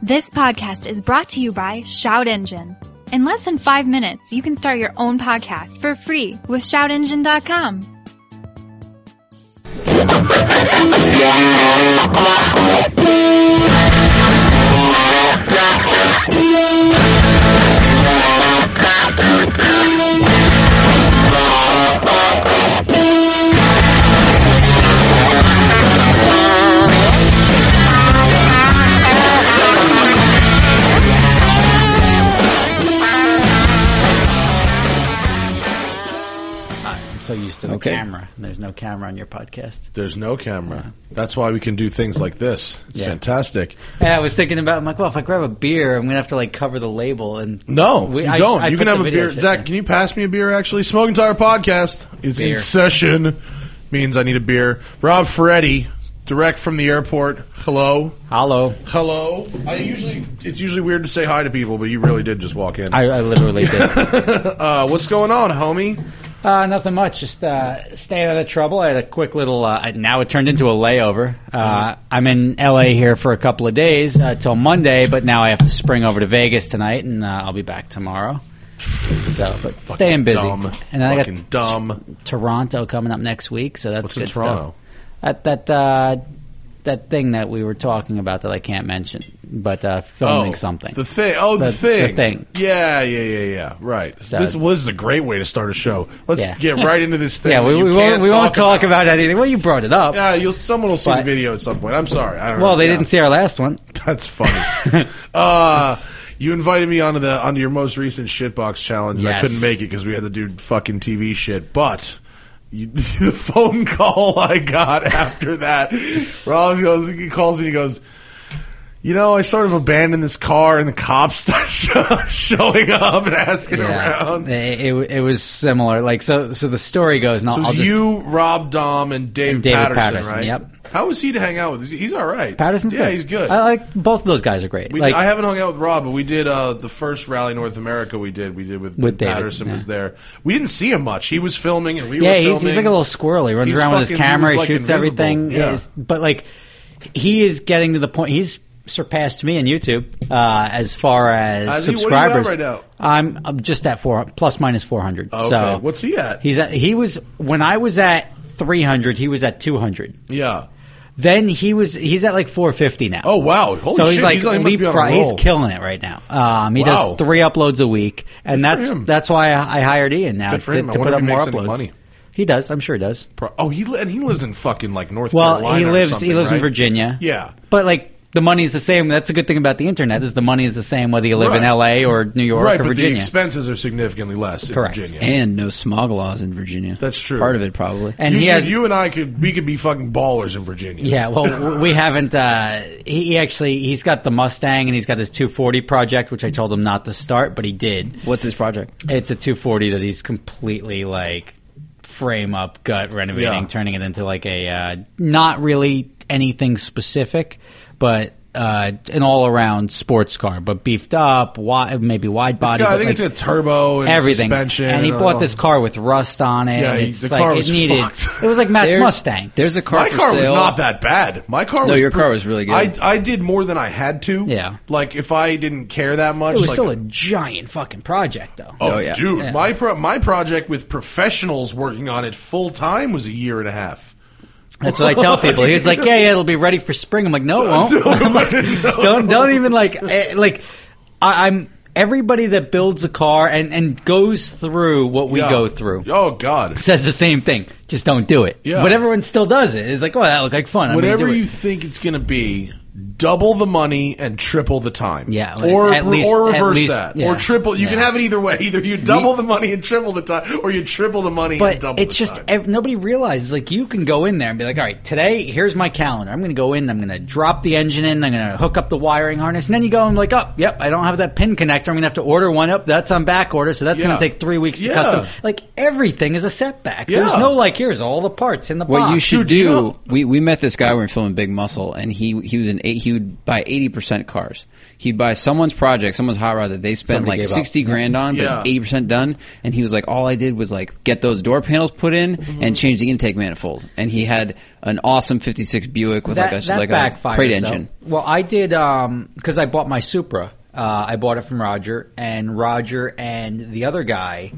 This podcast is brought to you by Shout Engine. In less than 5 minutes, you can start your own podcast for free with shoutengine.com. So used to the camera. There's no camera on your podcast. There's no camera. That's why we can do things like this. It's fantastic. Yeah, I was thinking about, I'm like, well, if I grab a beer, I'm going to have to like cover the label. And No, you don't. I You put can have the a video beer. shit Zach, there. can you pass me a beer, actually? Smoking Tire Podcast is in Beer. session. Means I need a beer. Rob Ferretti, direct from the airport. Hello. Hello. Hello. It's usually weird to say hi to people, but you really did just walk in. I literally did. What's going on, homie? Nothing much. Just staying out of trouble. I had a quick little. Now it turned into a layover. I'm in LA here for a couple of days till Monday, but now I have to spring over to Vegas tonight, and I'll be back tomorrow. So, but staying busy. Dumb. And then I Fucking got dumb. Toronto coming up next week, so that's What's good in Toronto? stuff. That thing that we were talking about that I can't mention, but filming something. The thing. Oh, the thing. The thing. Yeah. Right. So- This is a great way to start a show. Let's get right into this thing. Yeah, that you we can't won't talk about anything. Well, you brought it up. Yeah, someone will see the But- video at some point. I'm sorry. I don't know. Well, they Yeah. didn't see our last one. That's funny. You invited me onto your most recent shitbox challenge. And I Yes. couldn't make it because we had to do fucking TV shit. But the phone call I got after that, Rob he calls me and he goes, "You know, I sort of abandoned this car, and the cops start showing up and asking around." It was similar. Like so the story goes. No, So I'll just you, Rob Dom, and David Patterson, right? Yep. How was he to hang out with? He's all right. Patterson's yeah, good. he's good. I like both of those guys are great. I haven't hung out with Rob, but we did the first Rally North America. We did with David, Patterson yeah. was there. We didn't see him much. He was filming, and we were yeah, filming. he's like a little squirrel. He runs He's around with his fucking- camera. he He was, like, shoots invisible. everything. Yeah. But like he is getting to the point. He's surpassed me on YouTube as far as subscribers. What are you at right I'm just at plus minus 400. now? Okay. So What's he at? he was when I was at 300. He was at 200. Yeah. Then he's at like 450 now. Oh wow! Holy So shit! he's like he must be on a he's roll. killing it right now. He Wow. does 3 uploads a week, and Good for him. that's why I hired Ian now Good for to him. I put wonder up if he more makes any uploads. money. He does. I'm sure he does. He lives in fucking like North Well, Carolina. he or lives something, in right? Virginia. Yeah. But like the money's the same. That's a good thing about the internet is the money is the same whether you live in Right. L.A. or New York Right, or but the Virginia. expenses are significantly less in Correct. Virginia. And no smog laws in Virginia. That's true. Part of it, probably. And you and I could be fucking ballers in Virginia. Yeah, well, we haven't. He's got the Mustang and he's got his 240 project, which I told him not to start, but he did. What's his project? It's a 240 that he's completely like frame up, gut renovating, Yeah. turning it into like a not really anything specific, but an all-around sports car, but beefed up, maybe wide body. I but think like, it's a turbo and everything. suspension. And he bought this car with rust on it. Yeah, It's the like car it was needed. fucked. It was like Matt's Mustang. There's a car My for car sale. was not that bad. My car was your car was really good. I did more than I had to. Yeah. Like if I didn't care that much. It was like, still a giant fucking project, though. Oh, yeah. dude, Yeah. my project with professionals working on it full time was a year and a half. That's what I tell people. He's like, yeah, it'll be ready for spring. I'm like, no, it won't. I'm like, don't even I'm everybody that builds a car and goes through what we Yeah. go through Oh God. says the same thing. Just don't do it. Yeah. But everyone still does it. It's like, oh, that looked like fun. I'm gonna Whatever do it. you think it's going to be, double the money and triple the time. Yeah, like, or at least- or at reverse least- that, yeah. or triple. You can Yeah. have it either way. Either you double the money and triple the time, or you triple the money and But double it's the just time. nobody realizes. Like you can go in there and be like, all right, today here's my calendar. I'm going to go in. I'm going to drop the engine in. I'm going to hook up the wiring harness, and then you go and like, oh, yep, I don't have that pin connector. I'm going to have to order one up. That's on back order, so that's Yeah. going to take 3 weeks to Yeah. custom. Like everything is a setback. Yeah. There's no like, here's all the parts in the box. What you should Dude, you do, know- we met this guy when we were filming Big Muscle, and he was an he would buy 80% cars. He'd buy someone's project, someone's hot rod that they spent Somebody like gave up. 60 grand on, but it's 80% done. And he was like, all I did was like get those door panels put in and change the intake manifold. And he had an awesome 56 Buick with like a backfires, crate though. engine. Well, I did because I bought my Supra. I bought it from Roger and the other guy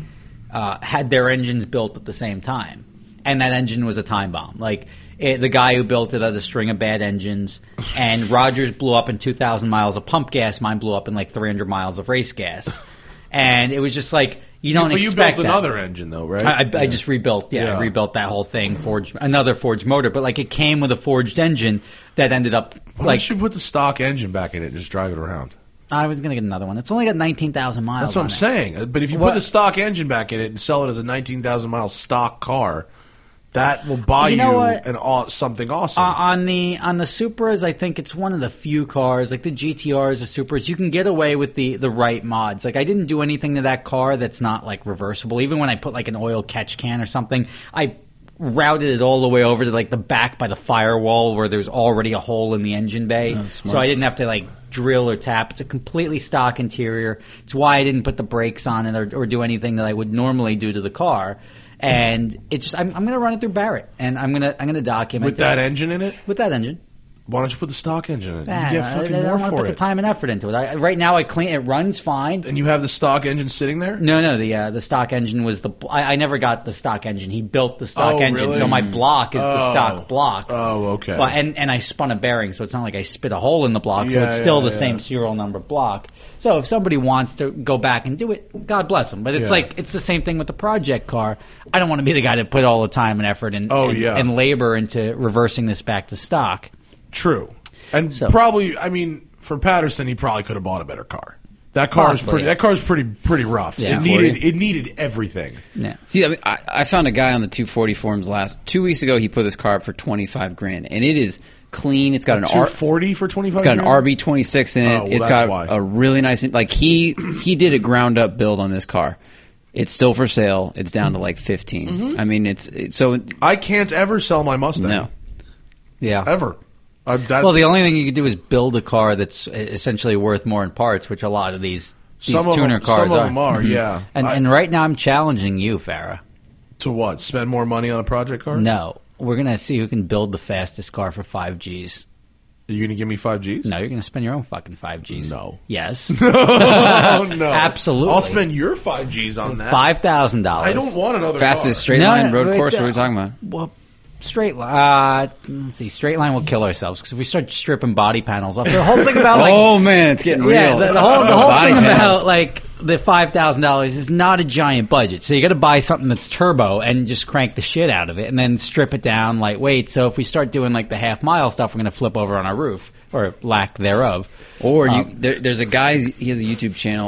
had their engines built at the same time, and that engine was a time bomb. Like the guy who built it had a string of bad engines, and Roger's blew up in 2,000 miles of pump gas. Mine blew up in like 300 miles of race gas, and it was just like you don't But expect you built that. another engine, though, right? I just rebuilt, rebuilt that whole thing, another forged motor, but like it came with a forged engine that ended up Why like don't you put the stock engine back in it and just drive it around? I was going to get another one. It's only got 19,000 miles. That's what on I'm it. saying. But if you put the stock engine back in it and sell it as a 19,000 mile stock car, that will buy You know what? something awesome. On the Supras, I think it's one of the few cars, like the GTRs, the Supras, you can get away with the right mods. Like I didn't do anything to that car that's not like reversible. Even when I put like an oil catch can or something, I routed it all the way over to like the back by the firewall where there's already a hole in the engine bay, so I didn't have to like drill or tap. It's a completely stock interior. It's why I didn't put the brakes on it or do anything that I would normally do to the car. And it's just I'm going to run it through Barrett, and I'm going to document With that engine in it? with that engine. Why don't you put the stock engine in it? Nah, You get I fucking don't more want to for put it. the time and effort into it. Right now, I clean it, runs fine. And you have the stock engine sitting there? No, the stock engine was I never got the stock engine. He built the stock engine, really? so my block is the stock block. Oh, okay. But, and I spun a bearing, so it's not like I spit a hole in the block, so Yeah, it's still yeah, the same serial number block. So if somebody wants to go back and do it, God bless them. But it's like it's the same thing with the project car. I don't want to be the guy that put all the time and effort and labor into reversing this back to stock. True. And So- probably, I mean, for Patterson, he probably could have bought a better car. That car is Possibly, pretty. yeah. That car's pretty rough. Yeah. It needed everything. Yeah. See, I mean, I found a guy on the 240 forums 2 weeks ago. He put this car up for 25 grand, and it is clean. It's got an 240 for 25. It's got an RB26 in it. Oh, well, It's that's got why. a really nice, like he did a ground up build on this car. It's still for sale. It's down to like 15. Mm-hmm. I mean, it's so I can't ever sell my Mustang. no. Yeah. Ever. Well, the only thing you could do is build a car that's essentially worth more in parts, which a lot of these tuner cars Some of them are, yeah. And right now I'm challenging you, Farrah. To what? Spend more money on a project car? No. We're going to see who can build the fastest car for 5 Gs. Are you going to give me 5Gs? No, you're going to spend your own fucking 5 Gs. No. Yes. Oh, no. Absolutely. I'll spend your 5Gs on that. $5,000. I don't want another Fastest car. straight line road course. What are we talking about? Well, straight line. Let's see. Straight line will kill ourselves because if we start stripping body panels off, the whole thing about like Oh man, it's getting real. yeah, the whole Body thing panels. about like the $5,000 is not a giant budget. So you got to buy something that's turbo and just crank the shit out of it, and then strip it down lightweight. So if we start doing like the half mile stuff, we're going to flip over on our roof or lack thereof. Or there's a guy. He has a YouTube channel.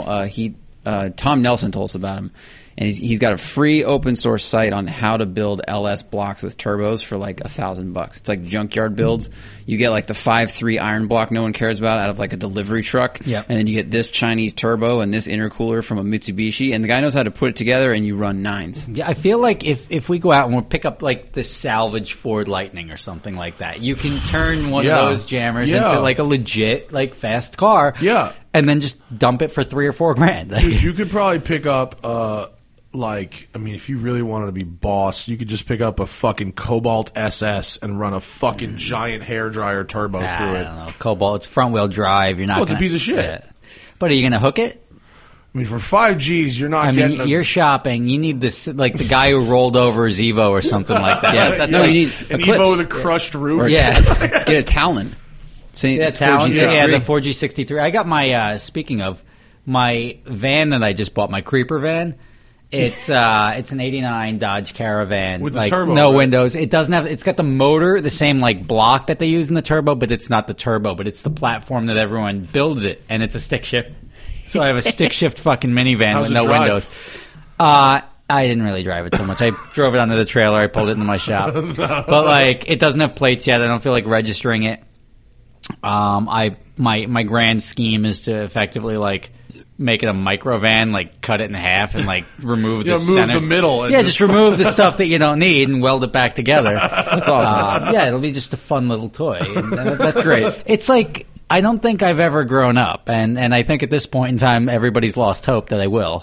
Tom Nelson told us about him, and he's got a free open source site on how to build LS blocks with turbos for like $1,000. It's like junkyard builds. You get like the 5.3 iron block no one cares about out of like a delivery truck, Yep. and then you get this Chinese turbo and this intercooler from a Mitsubishi, and the guy knows how to put it together, and you run 9s. Yeah, I feel like if we go out and we pick up like the salvage Ford Lightning or something like that, you can turn one Yeah. of those jammers Yeah. into like a legit like fast car. Yeah. And then just dump it for $3 or $4 grand. Dude, you could probably pick up, if you really wanted to be boss, you could just pick up a fucking Cobalt SS and run a fucking giant hairdryer turbo through I it. don't know. Cobalt, it's front wheel drive. You're not. Well, it's a gonna- piece of shit. Yeah. But are you going to hook it? I mean, for 5Gs, you're not I getting mean, you're shopping. You need this, like the guy who rolled over his Evo or something like that. Yeah, That's no, like, you need an Eclipse. Evo with a crushed roof. yeah. Get a Talon. Same, Yeah, Talon, 4G63. yeah, the 4G63. I got my, speaking of, my van that I just bought, my creeper van. It's an 89 Dodge Caravan. With the like, turbo, no right? windows. It doesn't have, it's got the motor, the same like block that they use in the turbo, but it's not the turbo, but it's the platform that everyone builds it, and it's a stick shift. So I have a stick shift fucking minivan How's with it no drive? windows. I didn't really drive it so much. I drove it onto the trailer. I pulled it into my shop. But like, it doesn't have plates yet. I don't feel like registering it. My grand scheme is to effectively like make it a micro van, like cut it in half and like remove the move center. the middle. And Yeah, just remove the stuff that you don't need and weld it back together. That's awesome. Yeah, it'll be just a fun little toy. And that's great. It's like, I don't think I've ever grown up, and I think at this point in time, everybody's lost hope that I will.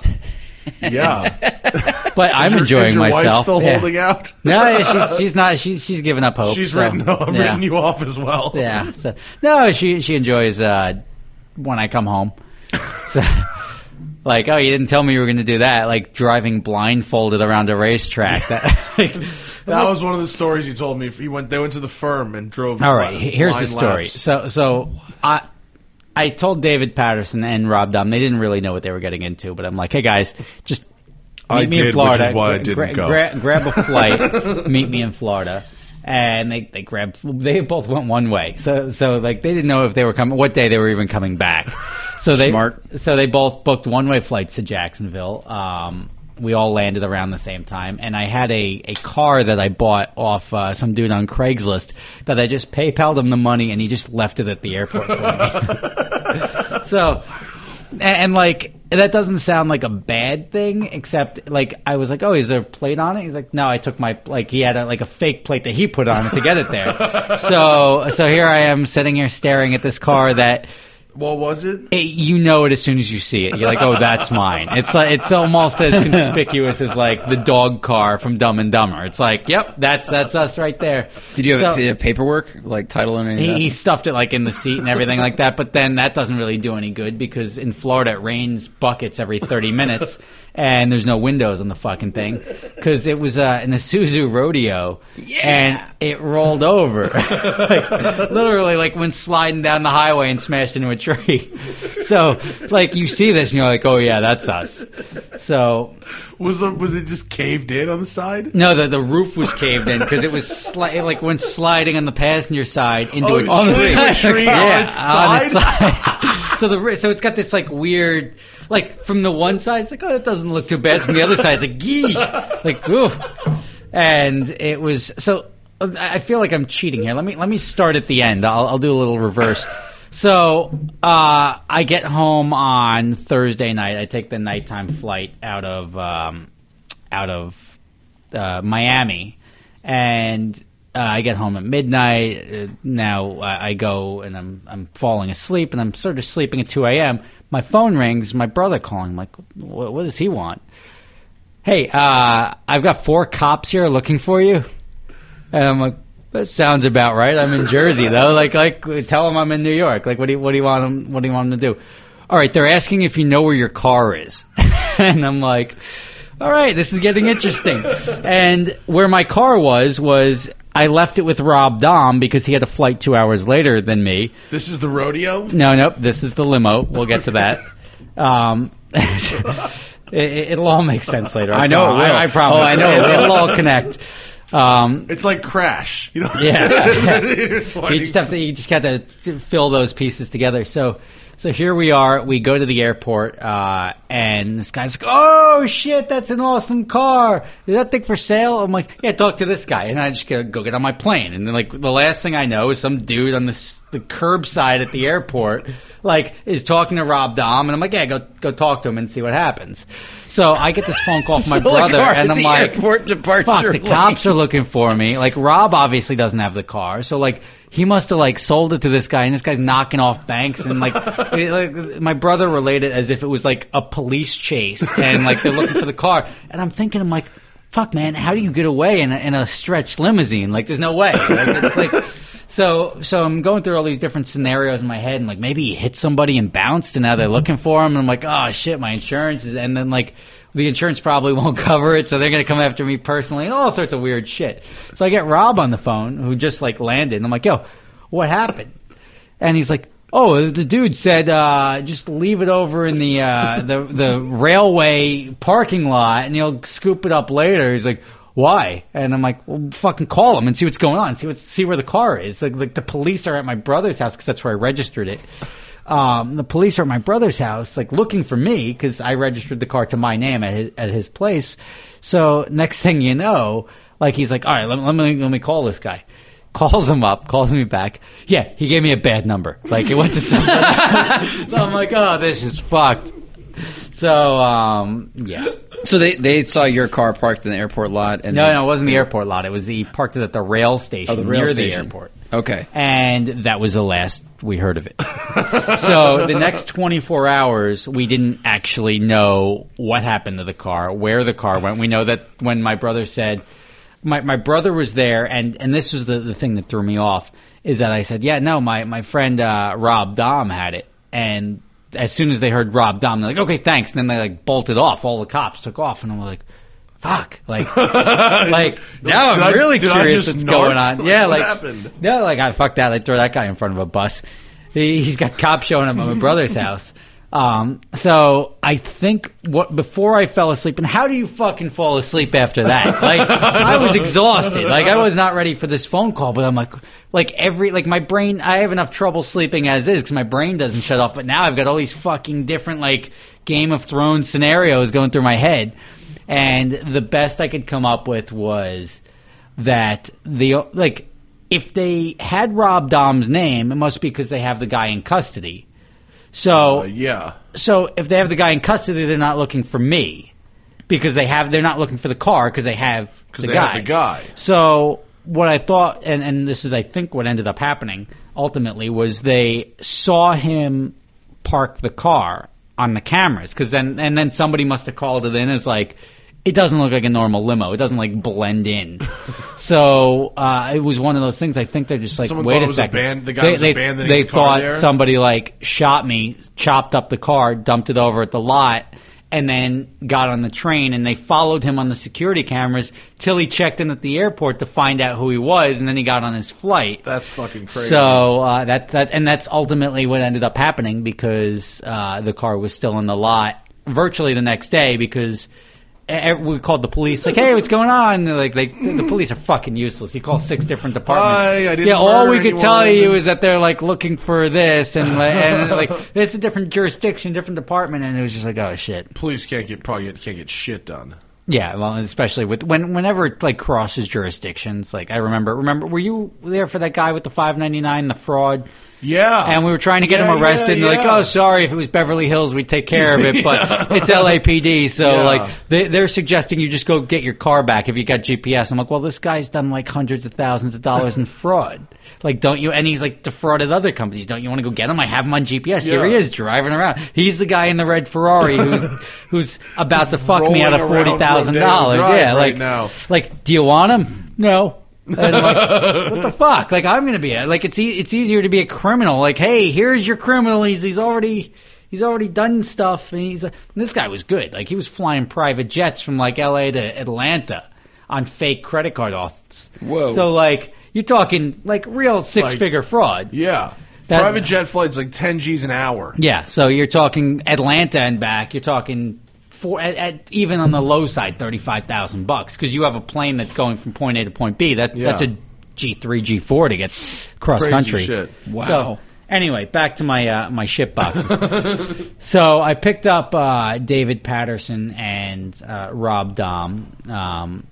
Yeah. But I'm Is enjoying your myself. wife still Yeah. holding out? No, she's not. She's given up hope. She's so, written you off as well. Yeah. So, no, she enjoys when I come home. So, like, oh, you didn't tell me you were going to do that. Like driving blindfolded around a racetrack. That was one of the stories you told me. They went to the firm and drove. All right, here's the story. laps. So I told David Patterson and Rob Dahm, they didn't really know what they were getting into, but I'm like, hey guys, just meet me in Florida. Which is why I didn't go. Grab a flight, meet me in Florida. And they both went one way. So like they didn't know if they were coming, what day they were even coming back. So they both booked one-way flights to Jacksonville. We all landed around the same time, and I had a car that I bought off some dude on Craigslist that I just PayPal'd him the money, and he just left it at the airport for me. So, and like that doesn't sound like a bad thing, except like I was like, oh, is there a plate on it? He's like, no, I took he had a fake plate that he put on it to get it there. So here I am sitting here staring at this car that. What was it? You know it as soon as you see it. You're like, oh, that's mine. It's almost as conspicuous as like the dog car from Dumb and Dumber. It's like, yep, that's us right there. Did you have paperwork, like title and anything? He stuffed it like in the seat and everything like that, but then that doesn't really do any good because in Florida it rains buckets every 30 minutes and there's no windows on the fucking thing because it was an Isuzu Rodeo and it rolled over. Like, literally like went sliding down the highway and smashed into a tree. So like you see this and you're like, oh yeah, that's us. So was it just caved in on the side? no, the roof was caved in because it was like went sliding on the passenger side into a tree. On its on side? its side. So it's got this like weird, like from the one side it's like, oh, that doesn't look too bad. From the other side it's like, gee, like ooh. And it was so. I feel like I'm cheating here. Let me start at the end. I'll do a little reverse. So I get home on Thursday night. I take the nighttime flight out of Miami, and I get home at midnight. Now I go and I'm falling asleep, and I'm sort of sleeping at 2 a.m. My phone rings. My brother calling. I'm like, what does he want? Hey, I've got 4 cops here looking for you. And I'm like, that sounds about right. I'm in Jersey though. Like tell them I'm in New York. Like what do you want them? What do you want them to do? All right, they're asking if you know where your car is. And I'm like, all right, this is getting interesting. And where my car was I left it with Rob Dahm because he had a flight 2 hours later than me. This is the rodeo? Nope. This is the limo. We'll get to that. It'll all make sense later. I know it will. I promise. Oh, I know it'll all connect. It's like Crash, you know. Yeah. You just got to fill those pieces together. So here we are. We go to the airport, and this guy's like, "Oh shit, that's an awesome car! Is that thing for sale?" I'm like, "Yeah, talk to this guy." And I just go get on my plane. And then like the last thing I know is some dude on the curbside at the airport like is talking to Rob Dahm, and I'm like, "Yeah, go talk to him and see what happens." So I get this phone call from my brother, and I'm like, airport departure "Fuck, the cops are looking for me." Like Rob obviously doesn't have the car, so like he must have like sold it to this guy, and this guy's knocking off banks, and like my brother related as if it was like a police chase, and like they're looking for the car, and I'm thinking, I'm like, "Fuck, man, how do you get away in a stretched limousine? Like, there's no way." Like, it's like. So I'm going through all these different scenarios in my head, and like maybe he hit somebody and bounced, and now they're looking for him, and I'm like, oh shit, my insurance is, and then like the insurance probably won't cover it, so they're gonna come after me personally, and all sorts of weird shit. So I get Rob on the phone, who just like landed, and I'm like, yo, what happened? And he's like, oh, the dude said just leave it over in the railway parking lot, and he'll scoop it up later. He's like, why? And I'm like, well, fucking call him and see what's going on. See where the car is. Like the police are at my brother's house because that's where I registered it. The police are at my brother's house, like looking for me because I registered the car to my name at his place. So next thing you know, like he's like, all right, let me call this guy. Calls him up, calls me back. Yeah, he gave me a bad number. Like it went to somebody else. So I'm like, oh, this is fucked. So, yeah. So they saw your car parked in the airport lot. And No, it wasn't the airport lot. It was parked at the rail station the rail near station. the airport. Okay. And that was the last we heard of it. So the next 24 hours, we didn't actually know what happened to the car, where the car went. We know that when my brother said, my brother was there, and this was the thing that threw me off, is that I said, yeah, no, my friend Rob Dom had it. And as soon as they heard Rob Dom, they're like, okay, thanks. And then they like bolted off. All the cops took off, and I'm like, fuck, like now I'm really curious what's going on. Yeah, what like happened? No, like fuck that. I'd throw that guy in front of a bus. He's got cops showing up at my brother's house. So I think before I fell asleep, and how do you fucking fall asleep after that? Like I was exhausted. Like I was not ready for this phone call, but I'm like my brain, I have enough trouble sleeping as is because my brain doesn't shut off. But now I've got all these fucking different like Game of Thrones scenarios going through my head. And the best I could come up with was that if they had Rob Dom's name, it must be because they have the guy in custody. So yeah. So if they have the guy in custody, they're not looking for me because they're not looking for the car because they have the guy. Have the guy. So what I thought, and this is I think what ended up happening ultimately, was they saw him park the car on the cameras because then somebody must have called it in as like, it doesn't look like a normal limo. It doesn't like blend in. So it was one of those things. I think they're just like, Someone wait thought a it was second. a band, the guy was abandoning they the car thought there? somebody like shot me, chopped up the car, dumped it over at the lot, and then got on the train. And they followed him on the security cameras till he checked in at the airport to find out who he was, and then he got on his flight. That's fucking crazy. So that's ultimately what ended up happening because the car was still in the lot virtually the next day because we called the police like, hey, what's going on? And the police are fucking useless. He called 6 different departments. I didn't all we murder could tell anyone. you is that they're like looking for this and like it's a different jurisdiction, different department, and it was just like, oh shit. Police can't get shit done. Yeah, well, especially with whenever it like crosses jurisdictions. Like I remember, were you there for that guy with the $5.99, the fraud? Yeah. And we were trying to get him arrested, and they're like, oh, sorry, if it was Beverly Hills, we'd take care of it, but it's LAPD, so, like, they're suggesting you just go get your car back if you got GPS. I'm like, well, this guy's done, like, hundreds of thousands of dollars in fraud. Like, don't you, and he's, like, defrauded other companies. Don't you want to go get him? I have him on GPS. Here he is, driving around. He's the guy in the red Ferrari who's about to fuck me out of $40,000. Yeah, like, now. Like, do you want him? No. And I'm like, what the fuck? Like, I'm gonna be like, it's easier to be a criminal. Like, hey, here's your criminal. He's already done stuff, and this guy was good. Like, he was flying private jets from like L.A. to Atlanta on fake credit card offers. Whoa! So like, you're talking like real 6-figure fraud. Yeah, private jet flights like 10 G's an hour. Yeah, so you're talking Atlanta and back. You're talking. Even on the low side, $35,000 because you have a plane that's going from point A to point B. That's a G3, G4 to get cross Crazy country. Shit. Wow. So, anyway, back to my shit boxes. So I picked up David Patterson and Rob Dom.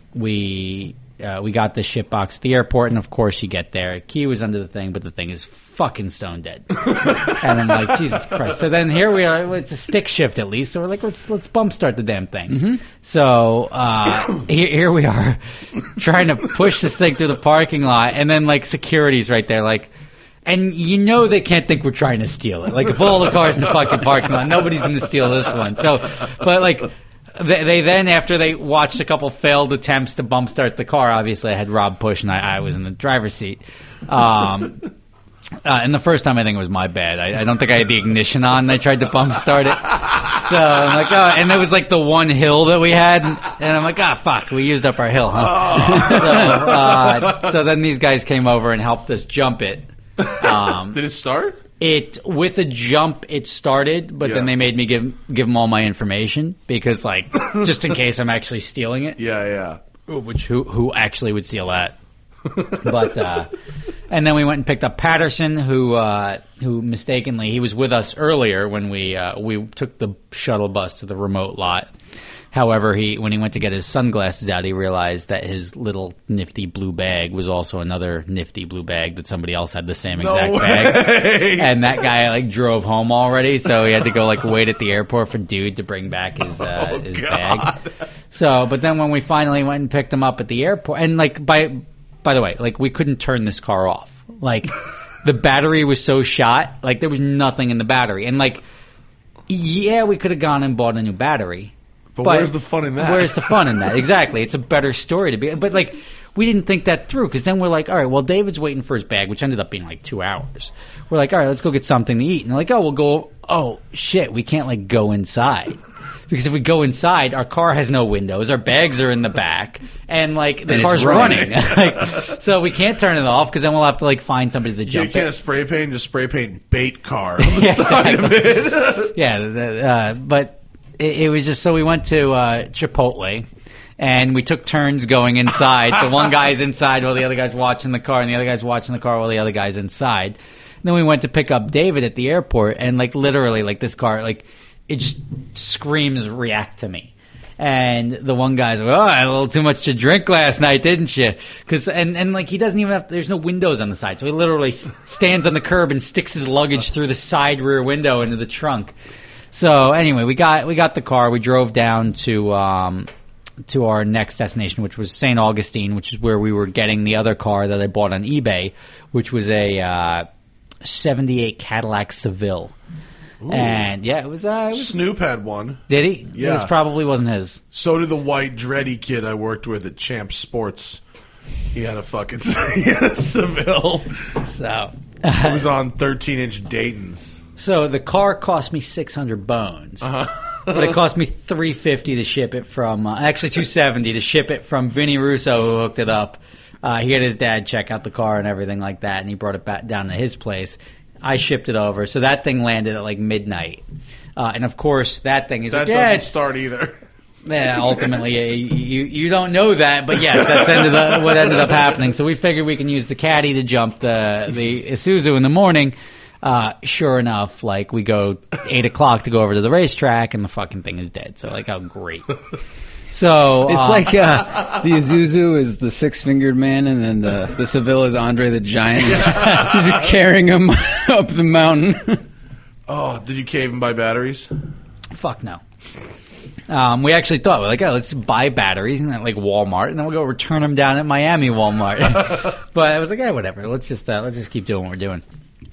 We got the shit box at the airport, and of course you get there. Key was under the thing, but the thing is fucking stone dead. And I'm like, Jesus Christ. So then here we are. It's a stick shift at least. So we're like, let's bump start the damn thing. Mm-hmm. So here we are trying to push this thing through the parking lot, and then like security's right there, like. And you know they can't think we're trying to steal it. Like if all the cars in the fucking parking lot, nobody's going to steal this one. So, but like. They then, after they watched a couple failed attempts to bump start the car, obviously I had Rob push and I was in the driver's seat. And the first time I think it was my bad. I don't think I had the ignition on. I tried to bump start it. So I'm like, oh, and it was like the one hill that we had. And I'm like, fuck, we used up our hill, huh? So then these guys came over and helped us jump it. Did it start? With a jump, it started, but then they made me give them all my information because, like, just in case I'm actually stealing it. Yeah. Which who actually would steal that? But and then we went and picked up Patterson, who mistakenly, he was with us earlier when we took the shuttle bus to the remote lot. However, when he went to get his sunglasses out, he realized that his little nifty blue bag was also another nifty blue bag that somebody else had the same exact bag. And that guy drove home already, so he had to go wait at the airport for dude to bring back his bag. So, but then when we finally went and picked him up at the airport, and by the way, we couldn't turn this car off. The battery was so shot, there was nothing in the battery. And yeah, we could have gone and bought a new battery. But where's the fun in that? Where's the fun in that? Exactly. It's a better story to be. But we didn't think that through, because then we're all right, well, David's waiting for his bag, which ended up being 2 hours. We're all right, let's go get something to eat. And we'll go, oh shit, we can't go inside. Because if we go inside, our car has no windows, our bags are in the back, and the car's running. So we can't turn it off, because then we'll have to find somebody to jump in. You can't spray paint, just spray paint bait car on the side of it. Yeah, but it was just, so we went to Chipotle, and we took turns going inside. So one guy's inside while the other guy's watching the car, and the other guy's watching the car while the other guy's inside. And then we went to pick up David at the airport, and literally this car, it just screams, react to me. And the one guy's I had a little too much to drink last night, didn't you? And he doesn't even have, there's no windows on the side. So he literally stands on the curb and sticks his luggage through the side rear window into the trunk. So anyway, we got the car. We drove down to our next destination, which was St. Augustine, which is where we were getting the other car that I bought on eBay, which was a 78 Cadillac Seville. Ooh. And yeah, it was Snoop had one. Did he? Yeah. This probably wasn't his. So did the white dready kid I worked with at Champ Sports. He had a Seville. So it was on 13-inch Daytons. So the car cost me 600 bones, but it cost me $350 to ship it from. Actually, $270 to ship it from Vinny Russo, who hooked it up. He had his dad check out the car and everything like that, and he brought it back down to his place. I shipped it over, so that thing landed at midnight, and of course that thing is doesn't start either. Yeah, ultimately you don't know that, but yes, that's what ended up happening. So we figured we can use the Caddy to jump the Isuzu in the morning. Sure enough, we go 8 o'clock to go over to the racetrack, and the fucking thing is dead. So oh great. So it's the Isuzu is the six-fingered man, and then the Seville is Andre the Giant. He's just carrying him up the mountain. Oh, did you cave and buy batteries? Fuck no. We actually thought, let's buy batteries at Walmart, and then we'll go return them down at Miami Walmart. But I was whatever. Let's just keep doing what we're doing.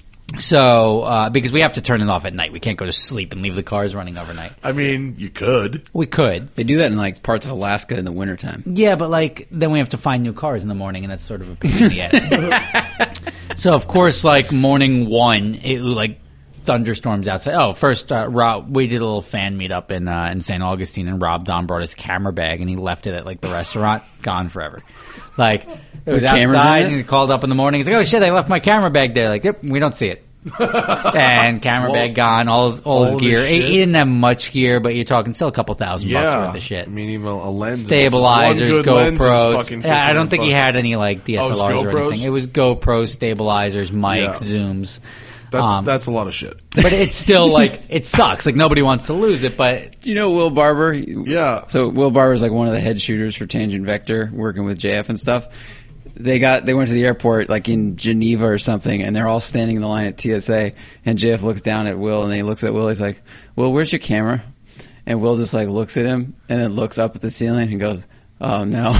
So, because we have to turn it off at night. We can't go to sleep and leave the cars running overnight. I mean, you could. We could. They do that in parts of Alaska in the wintertime. Yeah, but then we have to find new cars in the morning, and that's sort of a pain in the ass. So, of course, morning one, it thunderstorms outside. Oh, first, Rob, we did a little fan meetup in St. Augustine, and Rob Don brought his camera bag, and he left it at the restaurant, gone forever. It was outside, and he called up in the morning. He's oh shit, I left my camera bag there. Yep, we don't see it. And camera bag gone, all his gear. He didn't have much gear, but you're talking still a couple $1,000 worth of shit. I mean, even a lens, stabilizers, GoPros. I don't think he had any DSLRs or anything. It was GoPro, stabilizers, mics, zooms. That's a lot of shit. But it's still it sucks. Nobody wants to lose it. But do you know Will Barber? Yeah. So Will Barber's one of the head shooters for Tangent Vector, working with JF and stuff. They went to the airport in Geneva or something, and they're all standing in the line at TSA. And JF looks down at Will, and he looks at Will. He's like, "Will, where's your camera?" And Will just looks at him, and then looks up at the ceiling and goes, "Oh no!"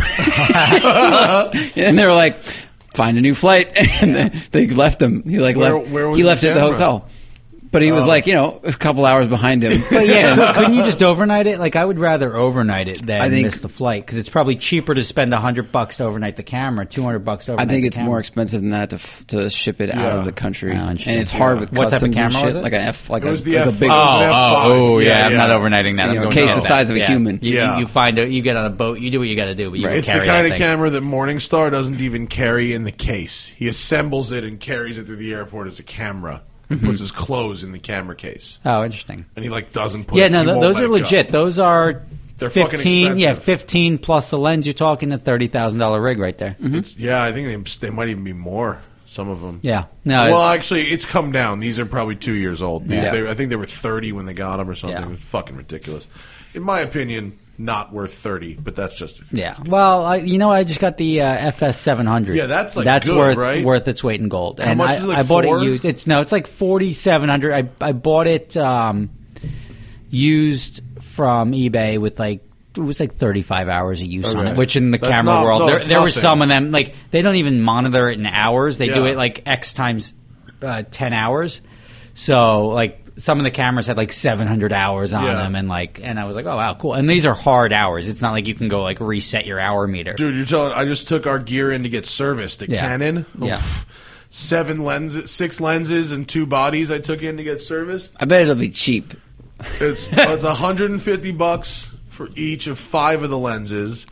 And they were find a new flight, and they left him. He he left it at the hotel. But he was a couple hours behind him. But yeah, couldn't you just overnight it? I would rather overnight it than miss the flight, because it's probably cheaper to spend $100 to overnight the camera, $200 to overnight the camera. I think it's more expensive than that to ship it out of the country, and it's hard with what customs type of camera and shit. Was it? Like an F, it was the a F5. big. I'm not overnighting that. A case the size of a human. You find you get on a boat, you do what you got to do, but it's the kind of camera that Morningstar doesn't even carry in the case. He assembles it and carries it through the airport as a camera. Mm-hmm. Puts his clothes in the camera case. Oh, interesting. And he doesn't put it. Yeah, no, those are legit. Those are They're fucking 15, expensive. yeah, 15 plus the lens. You're talking a $30,000 rig right there. Yeah, I think they might even be more. Some of them. Yeah. No. Well, actually, it's come down. These are probably 2 years old. Yeah. I think they were 30 when they got them or something. Yeah. It was fucking ridiculous. In my opinion, not worth 30, but that's just. Yeah. Well, I just got the FS 700. Yeah, that's, like, that's good, right? worth its weight in gold. How And much is it, like, I bought $4? it used. It's like 4,700. I bought it used from eBay with it was like 35 hours of use on Okay. it, which in the That's camera not- world, no, there it's were nothing. some of them, like, they don't even monitor it in hours. They do Yeah. it like X times 10 hours. So, like, some of the cameras had like 700 hours on Yeah. them, and I was like, oh, wow, cool. And these are hard hours. It's not like you can go like reset your hour meter. Dude, you're telling. I just took our gear in to get serviced at Yeah. Canon. Yeah. Oof. 6 lenses and 2 bodies I took in to get serviced. I bet it'll be cheap. It's $150 for each of 5 of the lenses,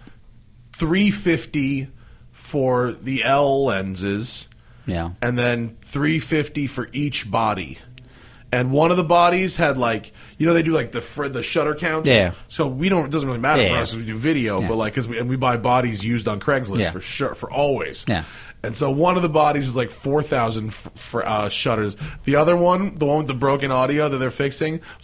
$350 for the L lenses, Yeah. and then $350 for each body. And one of the bodies had they do like the shutter counts. Yeah. So it doesn't really matter Yeah, for yeah. us if we do video, Yeah. but we buy bodies used on Craigslist Yeah. for sure, for always. Yeah. And so one of the bodies is like 4,000 for shutters. The other one, the one with the broken audio that they're fixing, was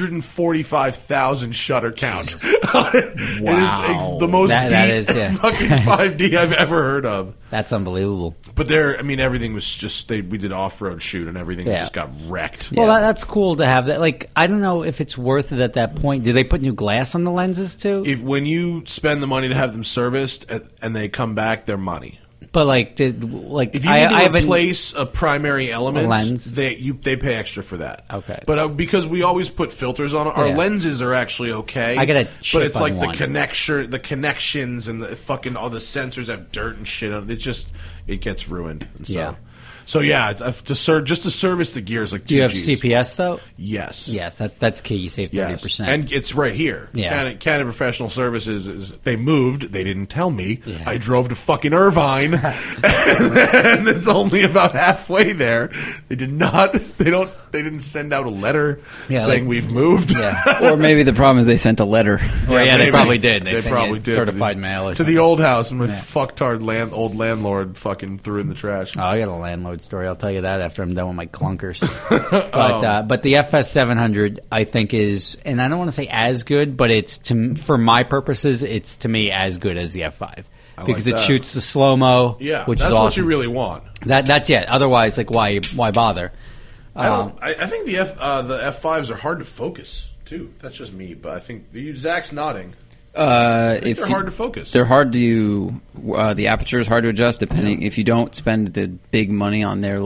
145,000 shutter count. It is the most That beat is, yeah. fucking 5D I've ever heard of. That's unbelievable. But everything was just we did off-road shoot and everything Yeah. just got wrecked. Well, that's cool to have that. Like, I don't know if it's worth it at that point. Do they put new glass on the lenses too? When you spend the money to have them serviced and they come back, they're money. But If you need to haven't- replace a primary element, A lens? they pay extra for that. Okay. But because we always put filters on our Yeah. lenses are actually okay. I got a but chip it's on like one. the connections and the fucking all the sensors have dirt and shit on it. It gets ruined. And so, Yeah. So yeah, just to service the gear is like 2 Do you have Gs. CPS though? Yes. Yes, that's key. You save 30%. And it's right here. Yeah. Canon Professional Services they moved. They didn't tell me. Yeah. I drove to fucking Irvine, and it's only about halfway there. They didn't send out a letter Yeah, saying like- we've moved. Yeah. Or maybe the problem is they sent a letter. Well, yeah, they maybe. probably did. They sent probably you did. certified mail or to the something. old house, and my Yeah. fucktard old landlord fucking threw in the trash. Oh, I got a landlord story. I'll tell you that after I'm done with my clunkers. But the FS 700, I think is, and I don't want to say as good, but it's for my purposes, it's to me as good as the F5 because like it that. shoots the slow mo, Yeah, which that's is what awesome. you really want. That's it. Otherwise, like why bother? I think the F5s are hard to focus too. That's just me, but I think Zach's nodding. If They're hard to focus. They're hard to. The aperture is hard to adjust depending if you don't spend the big money on their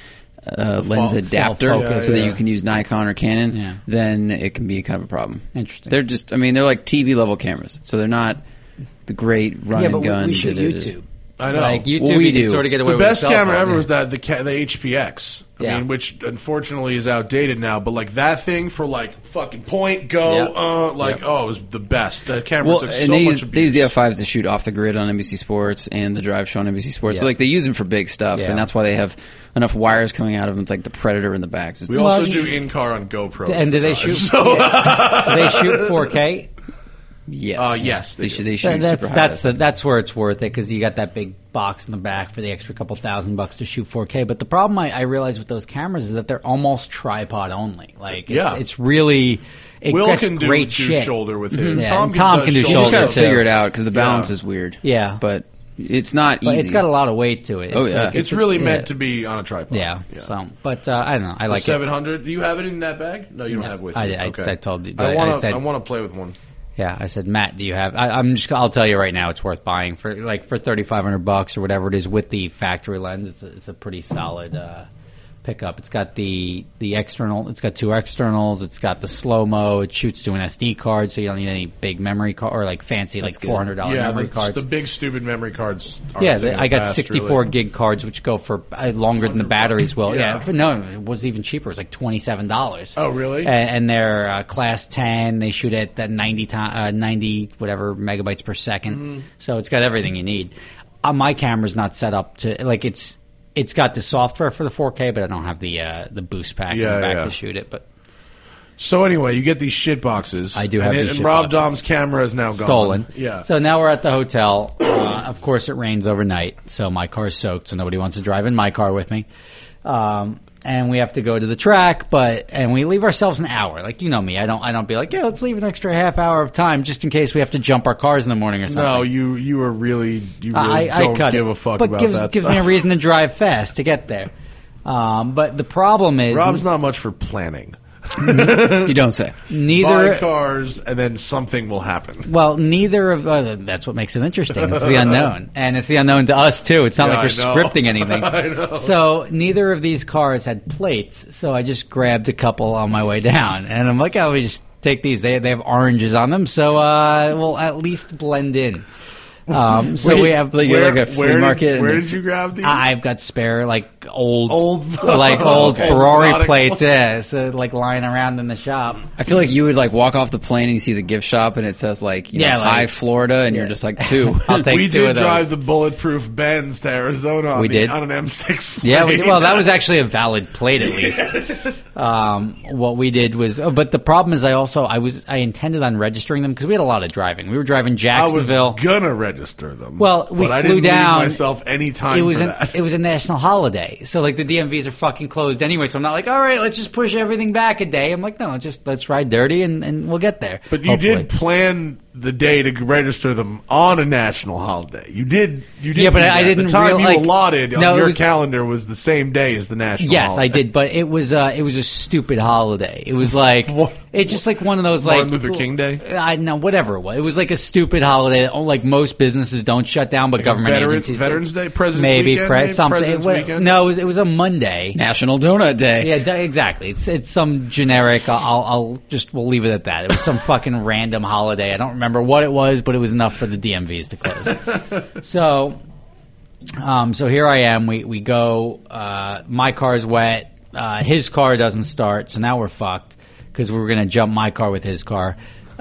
lens adapter, self-focus, so that yeah. you can use Nikon or Canon. Yeah. Then it can be kind of a problem. Interesting. They're just. I mean, they're like TV level cameras, so they're not the great run Yeah, and but gun. we shoot da-da-da. YouTube. I know. Like YouTube, Well, we you can do. sort of get The away with best a cell camera phone, ever yeah. was the HPX. I Yeah. mean, which unfortunately is outdated now. But like that thing for like fucking point, go, Yeah. it was the best. That camera Well, took and so they much use the abuse. F5s to shoot off the grid on NBC Sports and the Drive Show on NBC Sports. So Yeah. like they use them for big stuff, Yeah. and that's why they have enough wires coming out of them. It's like the Predator in the back. So We it's- also you do in car on GoPro. And do they shoot? So, Do they shoot 4K? yes, yes, they they should. do. They shoot That's super high. that's where it's worth it because you got that big box in the back for the extra couple $1,000 to shoot 4K. But the problem I realize with those cameras is that they're almost tripod only. Like Yeah. it's really it Will gets can do great shit. shoulder with it. Yeah, Tom and Tom can do You just shoulder gotta too. figure it out because the balance Yeah. is weird. Yeah. but it's not But easy. it's got a lot of weight to it. Oh, yeah. It's really meant yeah. to be on a tripod. Yeah. So, but I don't know. I like it. 700. Do you have it in that bag? No, you don't No, have it with I- you. I- Okay. I told you- I I want said- to play with one. Yeah, I said, Matt, do you have? I'll tell you right now, it's worth buying for $3,500 or whatever it is with the factory lens. It's a pretty solid pickup. It's got the external. It's got 2 externals. It's got the slow mo. It shoots to an SD card, so you don't need any big memory card or like fancy That's good. $400 Yeah, memory the cards. big stupid memory cards. Are Yeah, a thing of I the got past, 64 really. gig cards, which go for longer than the batteries will. Yeah. Yeah, but no, it was even cheaper. It was like $27. Oh, really? And they're class 10. They shoot at that 90 whatever megabytes per second. Mm-hmm. So it's got everything you need. My camera's not set up to like it's got the software for the 4K, but I don't have the boost pack in Yeah, the back yeah. to shoot it. But So anyway, you get these shit boxes. I do have these and shit Rob boxes. Dom's camera is now gone. Stolen. Yeah. So now we're at the hotel. Of course, it rains overnight, so my car's soaked. So nobody wants to drive in my car with me. And we have to go to the track, and we leave ourselves an hour. Like, you know me, I don't be like, yeah, let's leave an extra half hour of time just in case we have to jump our cars in the morning or something. No, you really I don't cut give it. a fuck but about gives, that gives stuff. me a reason to drive fast to get there. But the problem is Rob's not much for planning. You don't say. Buy neither. cars, and then something will happen. Well, neither of that's what makes it interesting. It's the unknown, and it's the unknown to us too. It's not Yeah, like we're I know. scripting anything. I know. So neither of these cars had plates, so I just grabbed a couple on my way down, and I'm like, oh, we just take these. They have oranges on them, so we'll at least blend in. So we have. Like, you're like a flea market. Where and did you grab these? I've got spare old Okay, Ferrari exotic. plates, yeah, so lying around in the shop. I feel like you would walk off the plane and you see the gift shop and it says Hi Florida, and you're just like, 2. I'll take We 2 did of those. drive the bulletproof Benz to Arizona on, We did. on an M6 plane. Yeah, well, that was actually a valid plate at least. What we did was, but the problem is, I intended on registering them because we had a lot of driving. We were driving I was Jacksonville. gonna register them. Well, we but I flew didn't down. leave myself any time It was for that. it was a national holiday, so the DMVs are fucking closed anyway. So I'm not like, all right, let's just push everything back a day. I'm like, no, let's ride dirty and we'll get there. But you hopefully. did plan the day to register them on a national holiday. You did. Yeah, but do I that. didn't The time real- you allotted on No, it your was- calendar was the same day as the national. Yes, holiday. I did, but it was a stupid holiday. It was like What? it's just like one of those Martin Luther King Day? I know whatever it was. It was like a stupid holiday. Like most businesses don't shut down, but government agencies do. Veterans Day, President's maybe Weekend, something. President's Weekend? No, it was a Monday. National Donut Day. Yeah, exactly. It's some generic. We'll leave it at that. It was some fucking random holiday. I don't remember what it was, but it was enough for the DMVs to close. So here I am. We go. My car's wet. His car doesn't start. So now we're fucked because we were gonna jump my car with his car.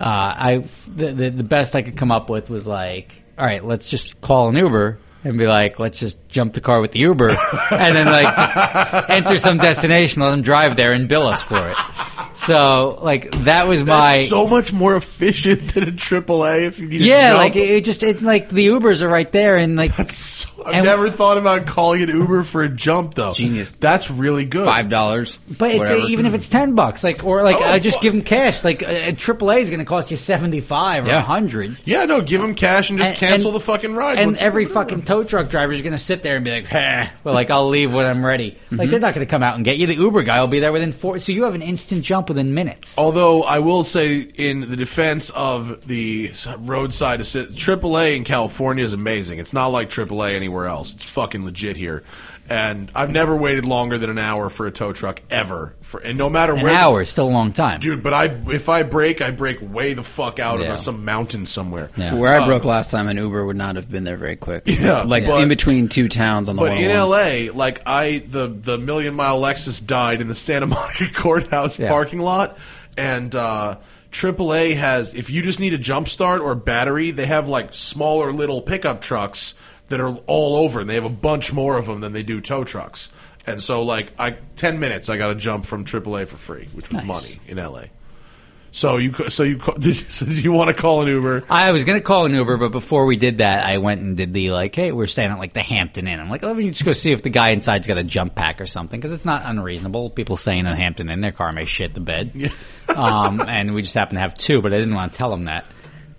The best I could come up with was like, all right, let's just call an Uber and be like, let's just jump the car with the Uber and then just enter some destination, let them drive there and bill us for it. So that was my so much more efficient than a AAA if you need yeah, a jump. the Ubers are right there and I've and- never thought about calling an Uber for a jump though. Genius. That's really good. $5. But it's whatever. even if it's $10, I just give them cash. A AAA is going to cost you $75 or Yeah. $100. Yeah, no, give them cash and just And- cancel and- the fucking ride. And What's- every fucking tow truck driver is going to sit there and be like, well, I'll leave when I'm ready. They're not going to come out and get you. The Uber guy will be there within 4. So you have an instant jump within minutes. Although I will say, in the defense of the roadside assist, AAA in California is amazing. It's not like AAA anywhere else. It's fucking legit here. And I've never waited longer than an hour for a tow truck ever. And no matter An where, hour is still a long time. dude. But if I break way the fuck out Yeah. of some mountain somewhere. Yeah. Where I broke last time, an Uber would not have been there very quick. Yeah, Like but- in between 2 towns on the But in 101. LA, the million mile Lexus died in the Santa Monica courthouse Yeah. parking lot, and AAA has, if you just need a jump start or a battery, they have smaller little pickup trucks that are all over, and they have a bunch more of them than they do tow trucks. And so 10 minutes, I got a jump from AAA for free, which was Nice. money in LA. So did you want to call an Uber? I was going to call an Uber, but before we did that, I went and did the hey, we're staying at the Hampton Inn. I'm like, let me just go see if the guy inside's got a jump pack or something, because it's not unreasonable. People staying in the Hampton Inn, their car may shit the bed. Yeah. And we just happened to have 2, but I didn't want to tell him that.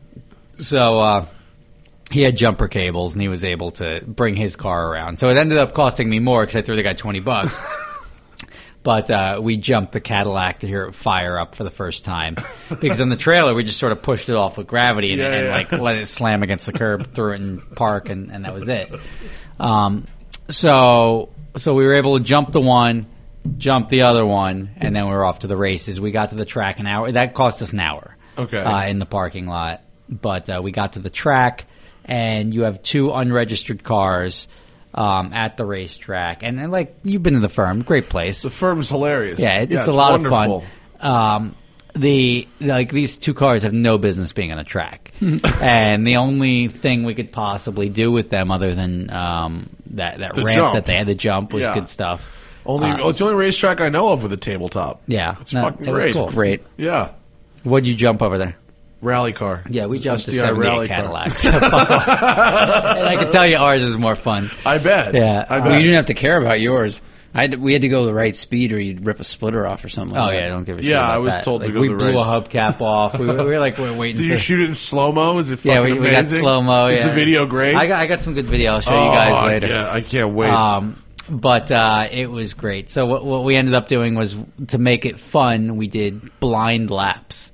So he had jumper cables, and he was able to bring his car around. So it ended up costing me more because I threw the guy $20. But we jumped the Cadillac to hear it fire up for the first time. Because in the trailer, we just sort of pushed it off with gravity and let it slam against the curb, threw it in park, and that was it. So we were able to jump the one, jump the other one, and then we were off to the races. We got to the track an hour. That cost us an hour. Okay. In the parking lot. But we got to the track, and you have 2 unregistered cars at the racetrack. And you've been to the firm. Great place. The firm's hilarious. Yeah, it's it's a lot wonderful. of fun. These 2 cars have no business being on a track, and the only thing we could possibly do with them, other than that The ramp jump. that they had to jump, was Yeah. good stuff. It's the only racetrack I know of with a tabletop. Yeah. It's No, fucking it was great. cool. Great. Yeah. What'd you jump over there? Rally car. Yeah, we jumped to SDI 78 rally car. Cadillacs. And I can tell you ours is more fun. I bet. Yeah. I bet. Well, you didn't have to care about yours. We had to go the right speed, or you'd rip a splitter off or something. Oh like yeah, that. don't give a shit Yeah, about I was that. told to Like, go we the blew right- a hubcap off. We were like, we're waiting. Did you for, shoot it in slow mo? Is it fucking yeah, we got amazing? slow mo. Is Yeah, the video great? I got some good video. I'll show you guys later. Yeah, I can't wait. But it was great. So what we ended up doing was, to make it fun, we did blind laps.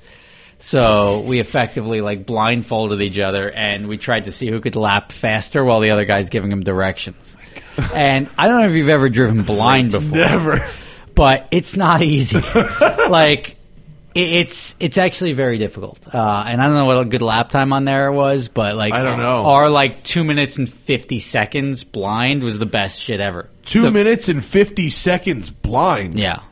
So we effectively like blindfolded each other, and we tried to see who could lap faster while the other guy's giving him directions. And I don't know if you've ever driven blind before. Never. But it's not easy. Like, it's actually very difficult. And I don't know what a good lap time on there was, but like, I don't know. Our like 2 minutes and 50 seconds blind was the best shit ever. 2 minutes and 50 seconds blind. Yeah.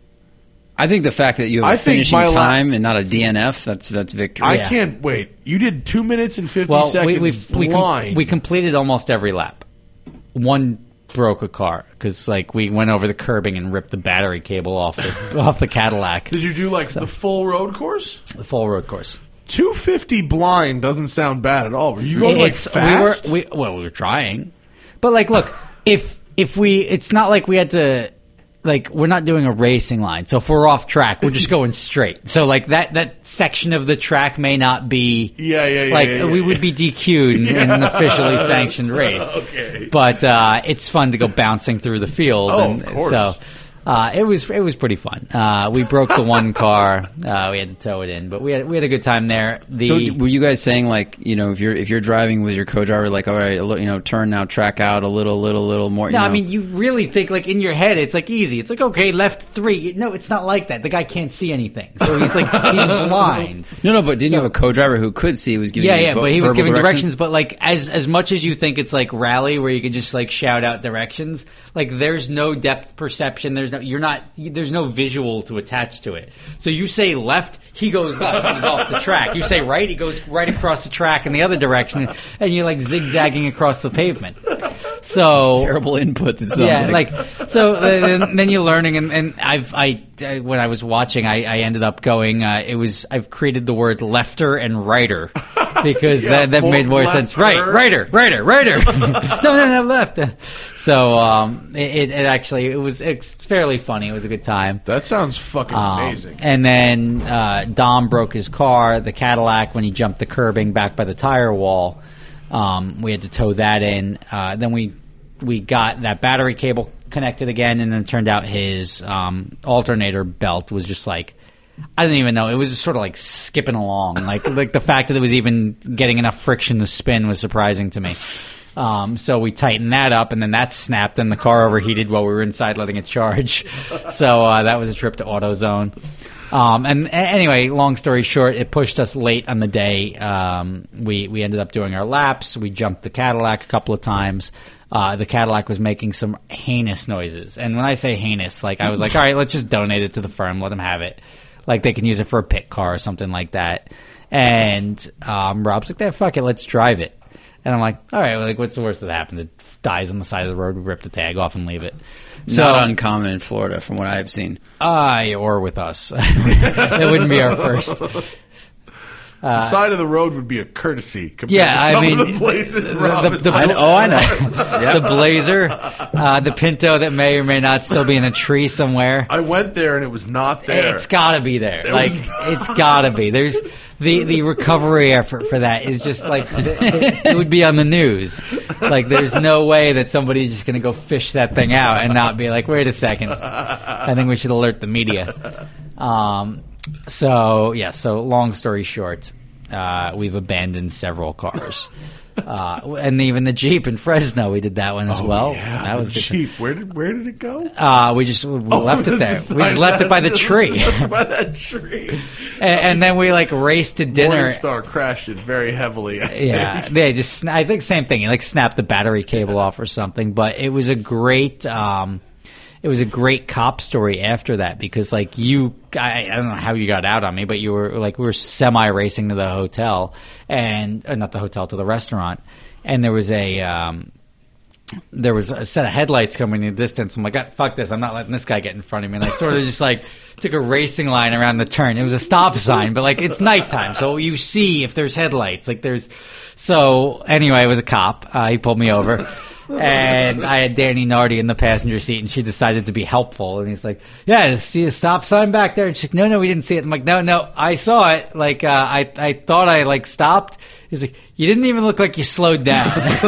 I think the fact that you have I a think finishing my time and not a DNF, that's victory. I Yeah. can't wait. You did 2 minutes and 50 Well, seconds blind. we completed almost every lap. One broke a car because like we went over the curbing and ripped the battery cable off the Cadillac. Did you do like the full road course? The full road course. 250 blind doesn't sound bad at all. Were you going like fast? We were trying, but like, look, if it's not like we had to. Like, we're not doing a racing line, so if we're off track, we're just going straight. So, like, that section of the track may not be... Like, we would be DQ'd in an officially sanctioned race. Okay. But it's fun to go bouncing through the field. Oh, and of course. So, it was pretty fun. We broke the one car. We had to tow it in, but we had a good time there. So were you guys saying, like, you know, if you're driving with your co-driver, like, all right, you know, turn now, track out a little more? No, you know? I mean, you really think, like, in your head, it's, like, easy. It's like, okay, left 3. No, it's not like that. The guy can't see anything. So he's, like, he's blind. No, but didn't you have a co-driver who could see, was giving you But he was verbal giving directions. But, like, as much as you think it's, like, rally where you can just, like, shout out directions, like, there's no depth perception. There's no visual to attach to it. So you say left, he goes left. He's off the track. You say right, he goes right across the track in the other direction, and you're, like, zigzagging across the pavement. So Terrible inputs, it sounds like. So then you're learning, and I when I was watching, I ended up going. I've created the word lefter and righter because that made more sense. Right, righter. no, left. So it's fairly funny. It was a good time. That sounds fucking amazing. And then Dom broke his car, the Cadillac, when he jumped the curbing back by the tire wall. We had to tow that in. Then we got that battery cable connected again, and then it turned out his alternator belt was just like, I didn't even know. It was just sort of like skipping along. Like the fact that it was even getting enough friction to spin was surprising to me. So we tightened that up, and then that snapped, and the car overheated while we were inside letting it charge. So that was a trip to AutoZone. And anyway, long story short, it pushed us late on the day. We ended up doing our laps. We jumped the Cadillac a couple of times. The Cadillac was making some heinous noises. And when I say heinous, like, I was like, all right, let's just donate it to the firm. Let them have it. Like, they can use it for a pit car or something like that. And Rob's like, fuck it, let's drive it. And I'm like, all right, well, like, what's the worst that happens? It dies on the side of the road. We rip the tag off and leave it. So, Not uncommon in Florida, from what I have seen. Or with us. It wouldn't be our first. The side of the road would be a courtesy compared Yeah, to I some mean, of the places Rob is I know. The Blazer, the Pinto that may or may not still be in a tree somewhere. I went there and it was not there. It's got to be there. It Like, was- it's got to be. There's the recovery effort for that is just like it would be on the news. Like, there's no way that somebody's just going to go fish that thing out and not be like, wait a second. I think we should alert the media. So long story short, we've abandoned several cars. And even the Jeep in Fresno, we did that one as well. Yeah, That was the good. Jeep. Where did it go? We left it there. We just left it by the tree. By that tree. And then we, like, raced to dinner. Morningstar crashed it very heavily. Yeah, they just. I think same thing. You like snapped the battery cable off or something. But it was a great. It was a great cop story after that because, like, I don't know how you got out on me, but you were like, we were semi racing to the hotel not the hotel, to the restaurant, and there was a there was a set of headlights coming in the distance. I'm like, "God, fuck this. I'm not letting this guy get in front of me." And I sort of just like took a racing line around the turn. It was a stop sign, but like it's nighttime. So you see if there's headlights, so anyway, it was a cop. He pulled me over. And I had Danny Nardi in the passenger seat, and she decided to be helpful. And he's like, "Yeah, see a stop sign back there?" And she's like, "No, we didn't see it." I'm like, "No, I saw it. Like, I thought I like stopped." He's like, "You didn't even look like you slowed down."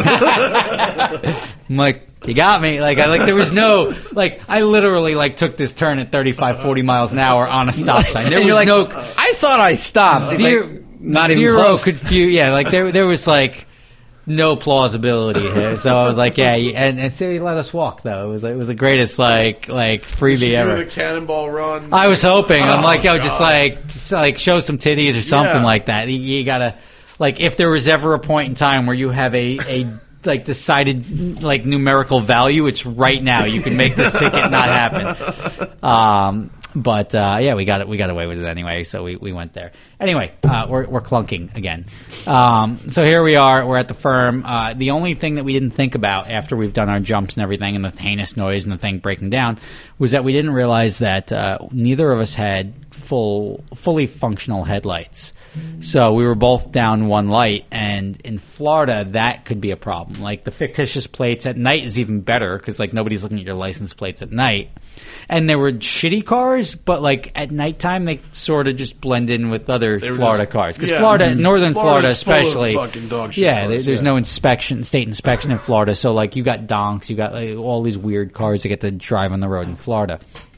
I'm like, "You got me." There was no, I literally took this turn at 35, 40 miles an hour on a stop sign. There was no. I thought I stopped. Not even zero close. Yeah, there was no plausibility here. So I was like, yeah, and so he let us walk though. It was the greatest freebie ever. The cannonball run. I was hoping. I'm like, yo, just show some titties or something like that. You gotta if there was ever a point in time where you have a decided numerical value, it's right now. You can make this ticket not happen. But we got away with it anyway, so we went there. Anyway, we're clunking again. So here we are. We're at the firm. The only thing that we didn't think about after we've done our jumps and everything, and the heinous noise and the thing breaking down, was that we didn't realize that neither of us had fully functional headlights. So we were both down one light, and in Florida, that could be a problem. The fictitious plates at night is even better because nobody's looking at your license plates at night. And there were shitty cars, but at nighttime they sort of just blend in with other Florida cars. Because Florida, northern Florida especially, fucking dog shit cars, there's no state inspection in Florida. So you got donks, you got all these weird cars that get to drive on the road in Florida.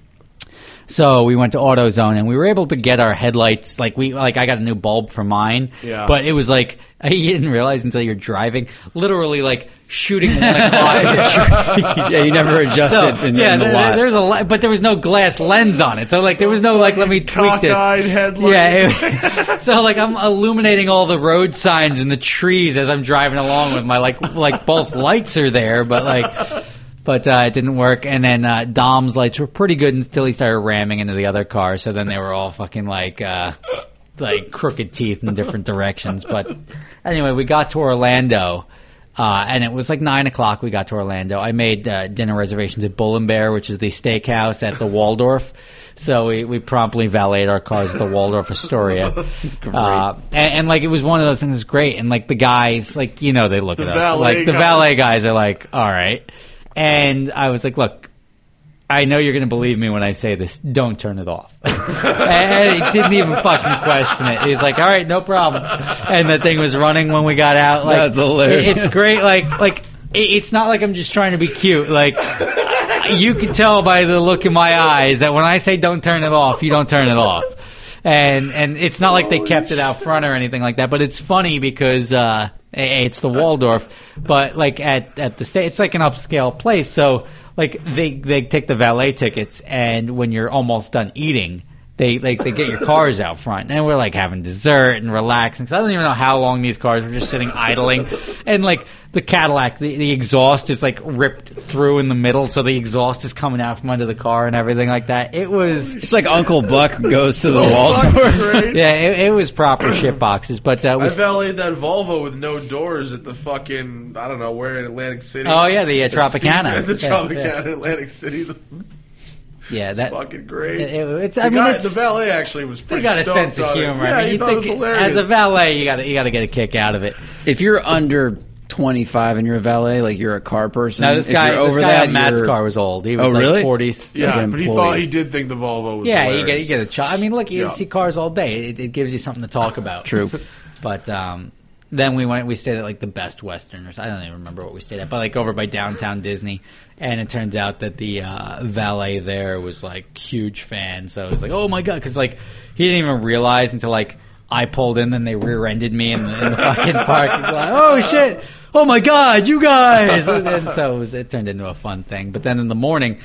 So we went to AutoZone and we were able to get our headlights. I got a new bulb for mine. Yeah. But it was you didn't realize until you're driving, literally shooting 1 o'clock in the trees. Yeah, you never adjusted in the lot. There's but there was no glass lens on it. So there was no let me tweak this. Cockeyed headlight. Yeah. So I'm illuminating all the road signs and the trees as I'm driving along with my both lights are there, but it didn't work. And then Dom's lights were pretty good until he started ramming into the other car. So then they were all fucking crooked teeth in different directions. But anyway, we got to Orlando, and it was 9 o'clock. We got to Orlando. I made dinner reservations at Bull and Bear, which is the steakhouse at the Waldorf. So we promptly valeted our cars at the Waldorf Astoria. It's great. And it was one of those things. Great. And the guys, they look at us. The guys. valet guys are all right. And I was look, I know you're going to believe me when I say this. Don't turn it off. And he didn't even fucking question it. He's all right, no problem. And the thing was running when we got out. That's hilarious. It's great. It's not I'm just trying to be cute. You can tell by the look in my eyes that when I say don't turn it off, you don't turn it off. And it's not they kept it out front or anything like that. But it's funny because it's the Waldorf, but at the state, it's an upscale place. So they take the valet tickets, and when you're almost done eating, they get your cars out front, and we're having dessert and relaxing. So I don't even know how long these cars were just sitting idling, and the Cadillac, the exhaust is ripped through in the middle, so the exhaust is coming out from under the car and everything like that. It's Uncle Buck goes to the Waldorf. Yeah, it was proper shit boxes, but I valeted that Volvo with no doors at the fucking, I don't know where in Atlantic City. Oh yeah, the Tropicana. The Tropicana in Atlantic City. Yeah, that fucking great. The valet actually was pretty. They got a sense of humor. Yeah, you thought it was hilarious. As a valet, you got to get a kick out of it. If you're under 25 and you're a valet, you're a car person. No, this guy on Matt's car was old. He was really? 40s. Yeah, but he did think the Volvo was hilarious. you get a shot. I mean, look, you see cars all day. It gives you something to talk about. True. But then we stayed at the Best Western, or I don't even remember what we stayed at, but over by downtown Disney. And it turns out that the valet there was huge fan. So it was oh my god, because he didn't even realize until I pulled in, then they rear-ended me in the fucking parking lot. Oh shit! Oh my god, you guys! And so it turned into a fun thing. But then in the morning,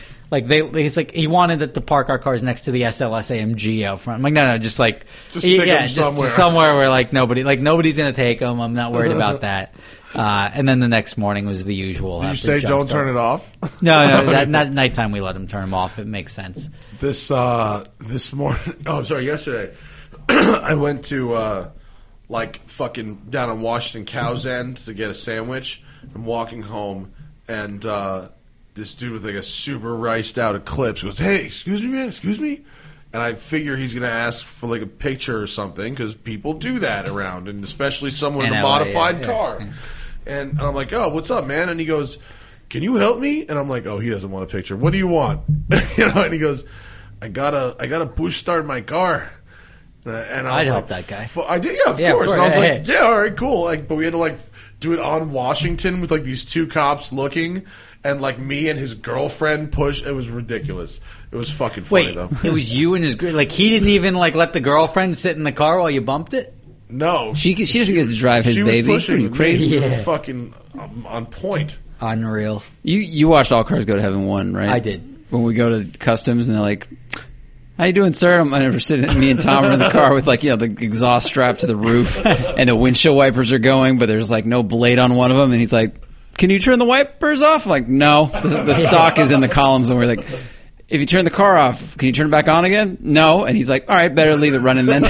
he wanted to park our cars next to the SLS AMG out front. I'm no, just stick them somewhere where nobody's gonna take them. I'm not worried about that. And then the next morning was the usual. Did you say don't turn it off? No, not nighttime. We let them turn them off. It makes sense. This morning. Oh, sorry. Yesterday, I went to fucking down on Washington Cow's End to get a sandwich. I'm walking home, and this dude with like a super riced out Eclipse goes, "Hey, excuse me, man, excuse me." And I figure he's going to ask for like a picture or something because people do that around, and especially someone in a modified car. And I'm like, "Oh, what's up, man?" And he goes, "Can you help me?" And I'm like, "Oh, he doesn't want a picture. What do you want?" And he goes, I gotta push start my car." And I was I'd like, help that guy. I did, yeah, of course. And I was like, yeah. "Yeah, all right, cool." Like, but we had to like do it on Washington with like these two cops looking, and like me and his girlfriend push. It was ridiculous. It was fucking funny Wait, though. it was you and his like he didn't even like let the girlfriend sit in the car while you bumped it? No, She doesn't get to drive his she baby. was pushing Are you me. crazy? We were Yeah. fucking on point. Unreal. You watched All Cars Go to Heaven 1, right? I did. When we go to customs and they're like, "How you doing, sir?" I'm never sitting. Me and Tom are in the car with like, the exhaust strap to the roof and the windshield wipers are going, but there's like no blade on one of them. And he's like, "Can you turn the wipers off?" I'm like, "No, the stock is in the columns." And we're like, "If you turn the car off, can you turn it back on again?" "No." And he's like, "All right, better leave it running then."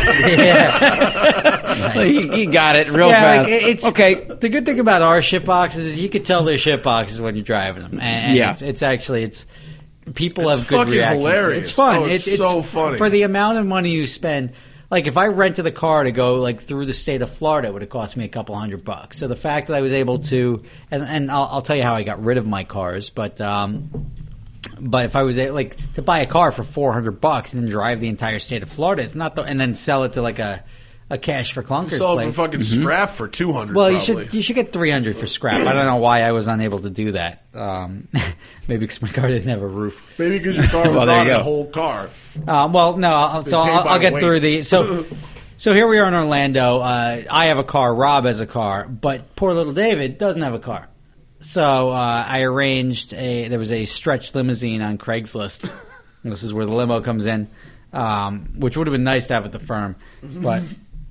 he got it real fast. Like, it's okay. The good thing about our shit boxes is you can tell they're shit boxes when you're driving them, and Yeah. it's actually people It's have good fucking reactions. hilarious. It's fun. Oh, it's so funny. For the amount of money you spend. Like if I rented a car to go like through the state of Florida, it would have cost me a couple $100. So the fact that I was able to, and I'll tell you how I got rid of my cars, but if I was like to buy a car for $400 and then drive the entire state of Florida, it's not and then sell it to like a cash for clunkers Sold place. for fucking scrap for $200. Well, probably. you should get $300 for scrap. I don't know why I was unable to do that. Maybe because my car didn't have a roof. Maybe because your car was Well, there not you a go. whole car. Well, no. I'll get weight. through the So here we are in Orlando. I have a car. Rob has a car, but poor little David doesn't have a car. So I arranged there was a stretch limousine on Craigslist. This is where the limo comes in, which would have been nice to have at the firm, but.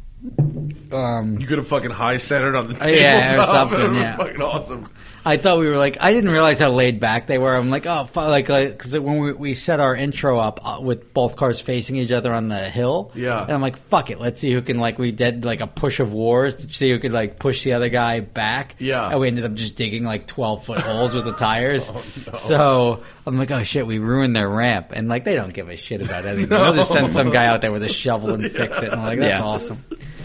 You could have fucking high centered on the tabletop. Yeah, or something, It would yeah. fucking awesome. I thought we were like, I didn't realize how laid back they were. I'm like, oh, because when we set our intro up with both cars facing each other on the hill, Yeah. and I'm like, fuck it, let's see who can we did like a push of wars to see who could like push the other guy back. Yeah. And we ended up just digging like 12-foot holes with the tires. Oh, no. So I'm like, oh shit, we ruined their ramp, and like they don't give a shit about anything. They'll just send some guy out there with a shovel and fix it. And I'm like, that's Yeah. awesome.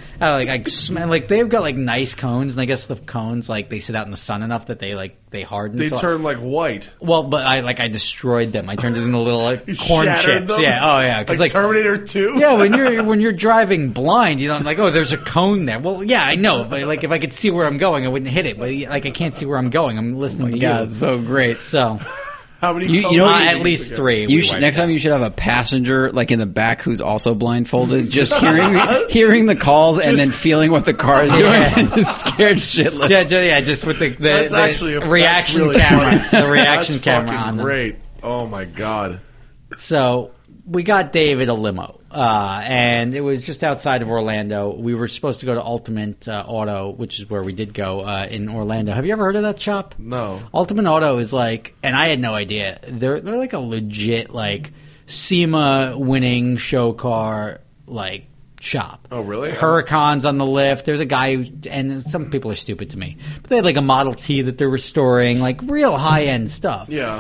Like they've got like nice cones, and I guess the cones like they sit out in the sun enough that they harden. They So- turn like white. well, but I destroyed them. I turned it into little You corn shattered chips. them? Yeah. Oh yeah. Because Like Terminator 2? yeah, when you're driving blind, you don't like, oh, there's a cone there. Well, yeah, I know, but like if I could see where I'm going, I wouldn't hit it. But like I can't see where I'm going. I'm listening to God, you. it's so great. So How many? You know what at least 3. You we should, wiped next out. time you should have a passenger like in the back who's also blindfolded, just hearing the calls and then feeling what the car is doing and just scared shitless. Yeah, just with the That's actually a reaction that's really camera, funny. the reaction That's camera fucking on them. great. Oh my god. So we got David a limo, and it was just outside of Orlando. We were supposed to go to Ultimate Auto, which is where we did go in Orlando. Have you ever heard of that shop? No. Ultimate Auto is like, and I had no idea. They're like a legit like SEMA winning show car like shop. Oh, really? Huracans on the lift. There's a guy who, and some people are stupid to me, but they had like a Model T that they're restoring, like real high end stuff. Yeah.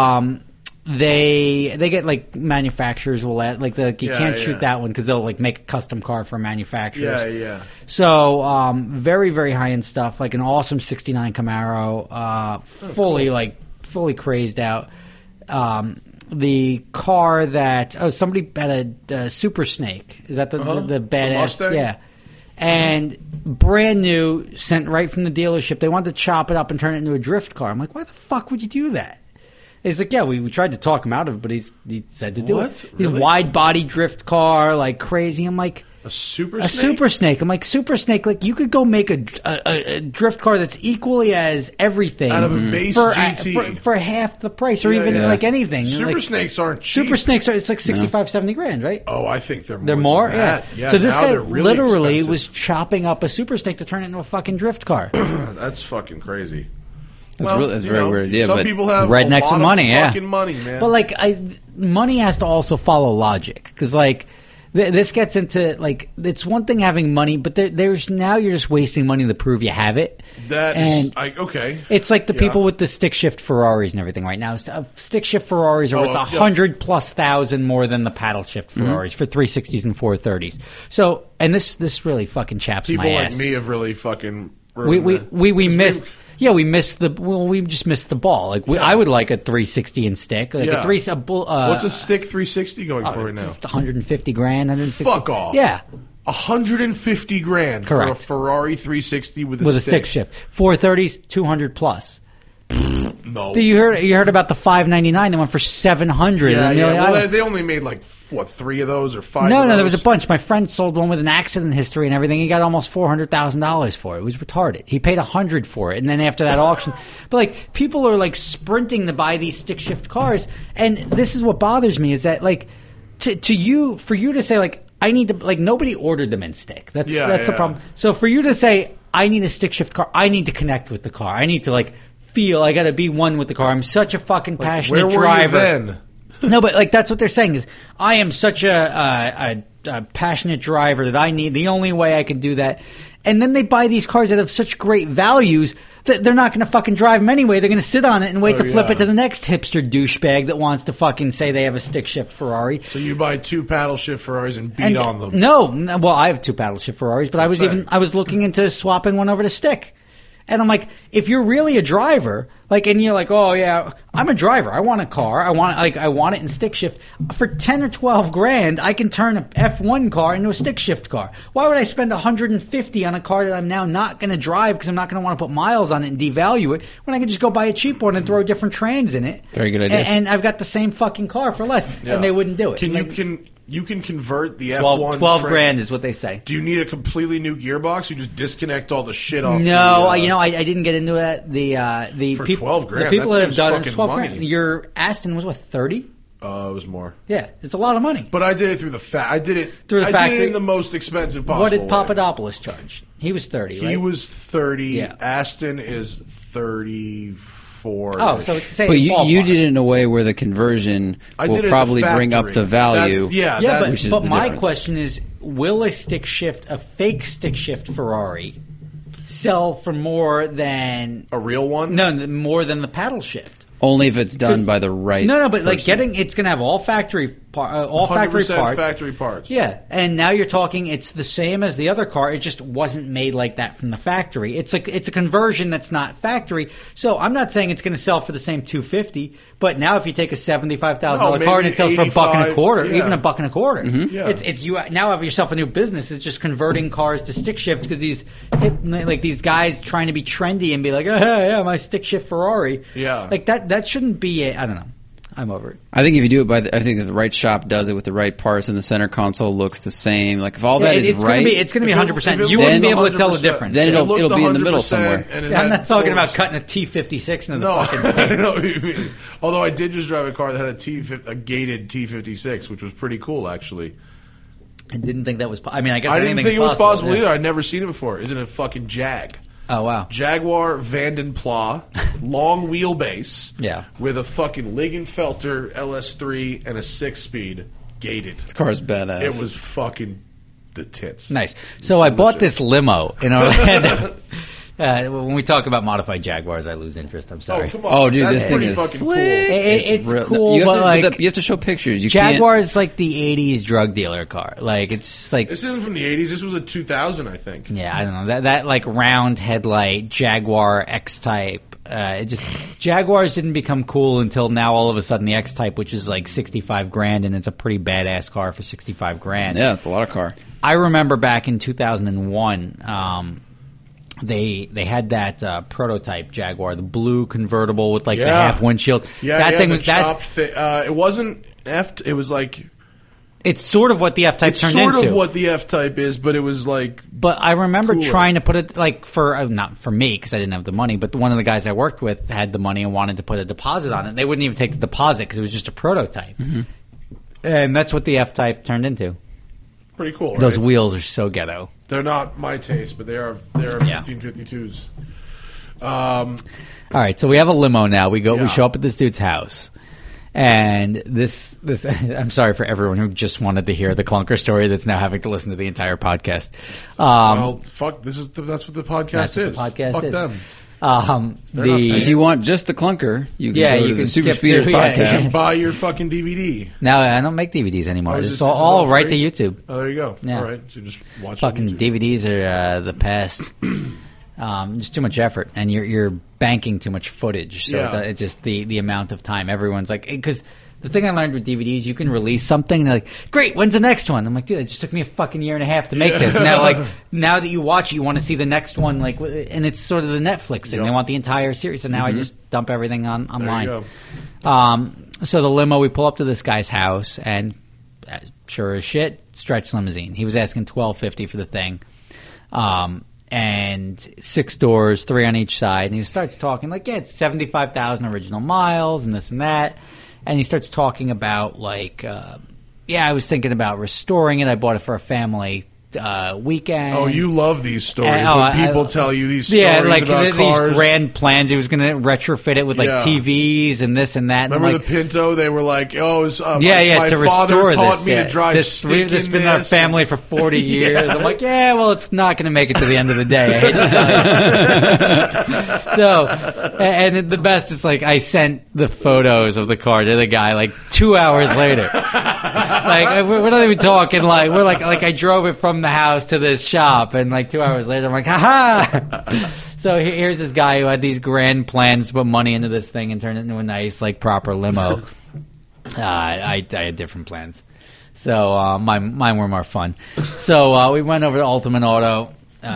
They get like manufacturers will let you Yeah, can't yeah. shoot that one because they'll like make a custom car for manufacturers. Yeah. So very very high end stuff, like an awesome '69 Camaro, fully crazed out. The car that somebody had a Super Snake. Is that the badass? Mustang? Yeah. And brand new, sent right from the dealership. They wanted to chop it up and turn it into a drift car. I'm like, why the fuck would you do that? He's like, yeah, we tried to talk him out of it, but he said to do What? it. He's Really? a wide body drift car, like crazy. I'm like, A Super a Snake? Super Snake. I'm like, Super Snake, like you could go make a drift car that's equally as everything Out of a base for, GT. for half the price, or Yeah, even yeah. like anything. Super like, Snakes aren't cheap. Super Snakes are, it's like 65, 70 grand, right? Oh, I think they're more. They're more? than that. Yeah. So this now guy they're really literally expensive. was chopping up a Super Snake to turn it into a fucking drift car. That's fucking crazy. That's a you very know, weird idea. Some But people have rednecks a lot and money, of yeah. fucking money, man. But like, money has to also follow logic, because like This gets into like it's one thing having money, but there's now you're just wasting money to prove you have it. Okay. It's like the people with the stick shift Ferraris and everything right now. Stick shift Ferraris are worth 100,000+ more than the paddle shift Ferraris for 360s and 430s. So, and this really fucking chaps people my ass. Like me have really fucking. We missed. Yeah, we just missed the ball. Like I would like a 360 and stick. Like Yeah. what's a stick 360 going for right now? 150 grand, 160. Fuck off. Yeah. 150 grand Correct. for a Ferrari 360 with a stick shift. 430s, 200+. No. You heard about the 599? They went for 700. Yeah, and yeah. like, Well, they only made like 3 of those or 5. No, of those? there was a bunch. My friend sold one with an accident history and everything. He got almost $400,000 for it. It was retarded. He paid $100 for it, and then after that auction, but like people are like sprinting to buy these stick shift cars, and this is what bothers me is that like for you to say like I need to like nobody ordered them in stick. That's the problem. So for you to say I need a stick shift car, I need to connect with the car. I need to like feel I got to be one with the car. I'm such a fucking passionate driver. Where were you then? No, but like that's what they're saying is I am such a passionate driver that I need the only way I can do that. And then they buy these cars that have such great values that they're not going to fucking drive them anyway. They're going to sit on it and wait to flip it to the next hipster douchebag that wants to fucking say they have a stick shift Ferrari. So you buy 2 paddle shift Ferraris and beat on them? No, well I have 2 paddle shift Ferraris, but I was looking into swapping one over to stick. And I'm like, if you're really a driver, like, and you're like, oh yeah, I'm a driver. I want a car. I want it in stick shift. For 10 or 12 grand, I can turn an F1 car into a stick shift car. Why would I spend 150 on a car that I'm now not going to drive because I'm not going to want to put miles on it and devalue it when I can just go buy a cheap one and throw different trans in it? Very good idea. And I've got the same fucking car for less, and they wouldn't do it. You can convert the F1 12 grand is what they say. Do you need a completely new gearbox? You just disconnect all the shit off. No, I didn't get into that. The for people, 12 grand, the people that have done it, fucking 12 money. grand. Your Aston was what 30? It was more. Yeah, it's a lot of money. But I did it through the I did it through the factory. I did it in the most expensive possible. What did way. Papadopoulos charge? He was 30. He right? was 30. Yeah. Aston is 34. Oh, so it's the same. But you ballpark. did it in a way where the conversion I will did it at probably the bring up factory. the value. But my difference. question is, will a fake stick shift Ferrari, sell for more than A real one? No, more than the paddle shift? Only if it's done by the right. No, but like person. it's going to have all factory factory 100% parts. factory parts. Yeah, and now you're talking it's the same as the other car. It just wasn't made like that from the factory. It's a conversion that's not factory. So I'm not saying it's going to sell for the same $250, but now if you take a $75,000 car and it sells for $1.25, even $1.25, Yeah. it's you now have yourself a new business. It's just converting cars to stick shift because these guys trying to be trendy and be like, oh yeah, my stick shift Ferrari. Yeah. Like that shouldn't be I don't know. I'm over it. I think if you do it I think if the right shop does it with the right parts and the center console looks the same, like if all that is right, it's going to be 100%. You wouldn't wouldn't be able to tell the 100%, difference. then It it'll looked be in the middle 100% somewhere. and it I'm had not talking about force. cutting a T56 into the No, fucking I thing. know what you mean. Although I did just drive a car that had a gated T56, which was pretty cool, actually. I didn't think that was. I mean, I guess I didn't anything's think it was possible yeah. either. I'd never seen it before. Isn't it a fucking Jag? Oh wow. Jaguar Vanden Plas, long wheelbase, Yeah. with a fucking Ligenfelter LS3 and a 6-speed gated. This car is badass. It was fucking the tits. Nice. So I bought this limo in Orlando. When we talk about modified Jaguars, I lose interest. I'm sorry. Oh, come on. Oh, dude, That's this thing pretty is fucking slick. cool. It's real- cool, you have but to, like you have to show pictures. You Jaguar is like the '80s drug dealer car. Like it's like This isn't from the 80s. This was a 2000, I think. yeah, I don't know that like round headlight Jaguar X-Type. Jaguars didn't become cool until now. All of a sudden, the X-Type, which is like 65 grand, and it's a pretty badass car for 65 grand. Yeah, it's a lot of car. I remember back in 2001, they had that prototype Jaguar, the blue convertible with like the half windshield. Yeah, that thing the was that. chopped it wasn't F. It was like It's sort of what the F-Type it's turned sort into. of what the F-Type is, but it was like But I remember cooler. trying to put it like for not for me because I didn't have the money, but one of the guys I worked with had the money and wanted to put a deposit on it. They wouldn't even take the deposit because it was just a prototype, and that's what the F-Type turned into. pretty cool. Right? Those wheels are so ghetto. They're not my taste, but they are Yeah. 1552s. All right, so we have a limo now. We Yeah. show up at this dude's house, And this, I'm sorry for everyone who just wanted to hear the clunker story that's now having to listen to the entire podcast. Well, fuck. That's what the podcast That's is. what the podcast fuck is. them. If you want just the clunker, you can go to the Super skip Speeders to- podcast. Just buy your fucking DVD. No, I don't make DVDs anymore. Oh, It's this all is right to free? YouTube. Oh, there you go. Yeah. All right, so just watch Fucking it on YouTube. DVDs are the past. Just too much effort, and you're banking too much footage. So Yeah. it's just the amount of time. Everyone's like, because the thing I learned with DVDs, you can release something, and they're like, great, when's the next one? I'm like, dude, it just took me a fucking year and a half to make this. Now, now that you watch it, you want to see the next one, and it's sort of the Netflix thing. Yep. They want the entire series, so now I just dump everything online. There you go. So the limo, we pull up to this guy's house, and sure as shit, stretch limousine. He was asking $12.50 for the thing. And 6 doors, 3 on each side. And he starts talking like, yeah, it's 75,000 original miles and this and that. And he starts talking about like, I was thinking about restoring it. I bought it for a family weekend. Oh, you love these stories. And- when I- people tell you these stories yeah, like about these cars. grand plans. He was going to retrofit it with like Yeah. TVs and this and that. And I'm Remember like, the Pinto? They were like, "Oh, my to father restore taught this. me to drive this stick has in been our this." family for 40 years. I'm like, well, it's not going to make it to the end of the day. I hate to tell you. So, and the best is like I sent the photos of the car to the guy like 2 hours later. Like we're not even talking like we're like I drove it from the house to this shop, and like 2 hours later I'm like, haha. So here's this guy who had these grand plans to put money into this thing and turn it into a nice like proper limo. I had different plans, so mine were more fun. So we went over to Ultimate Auto,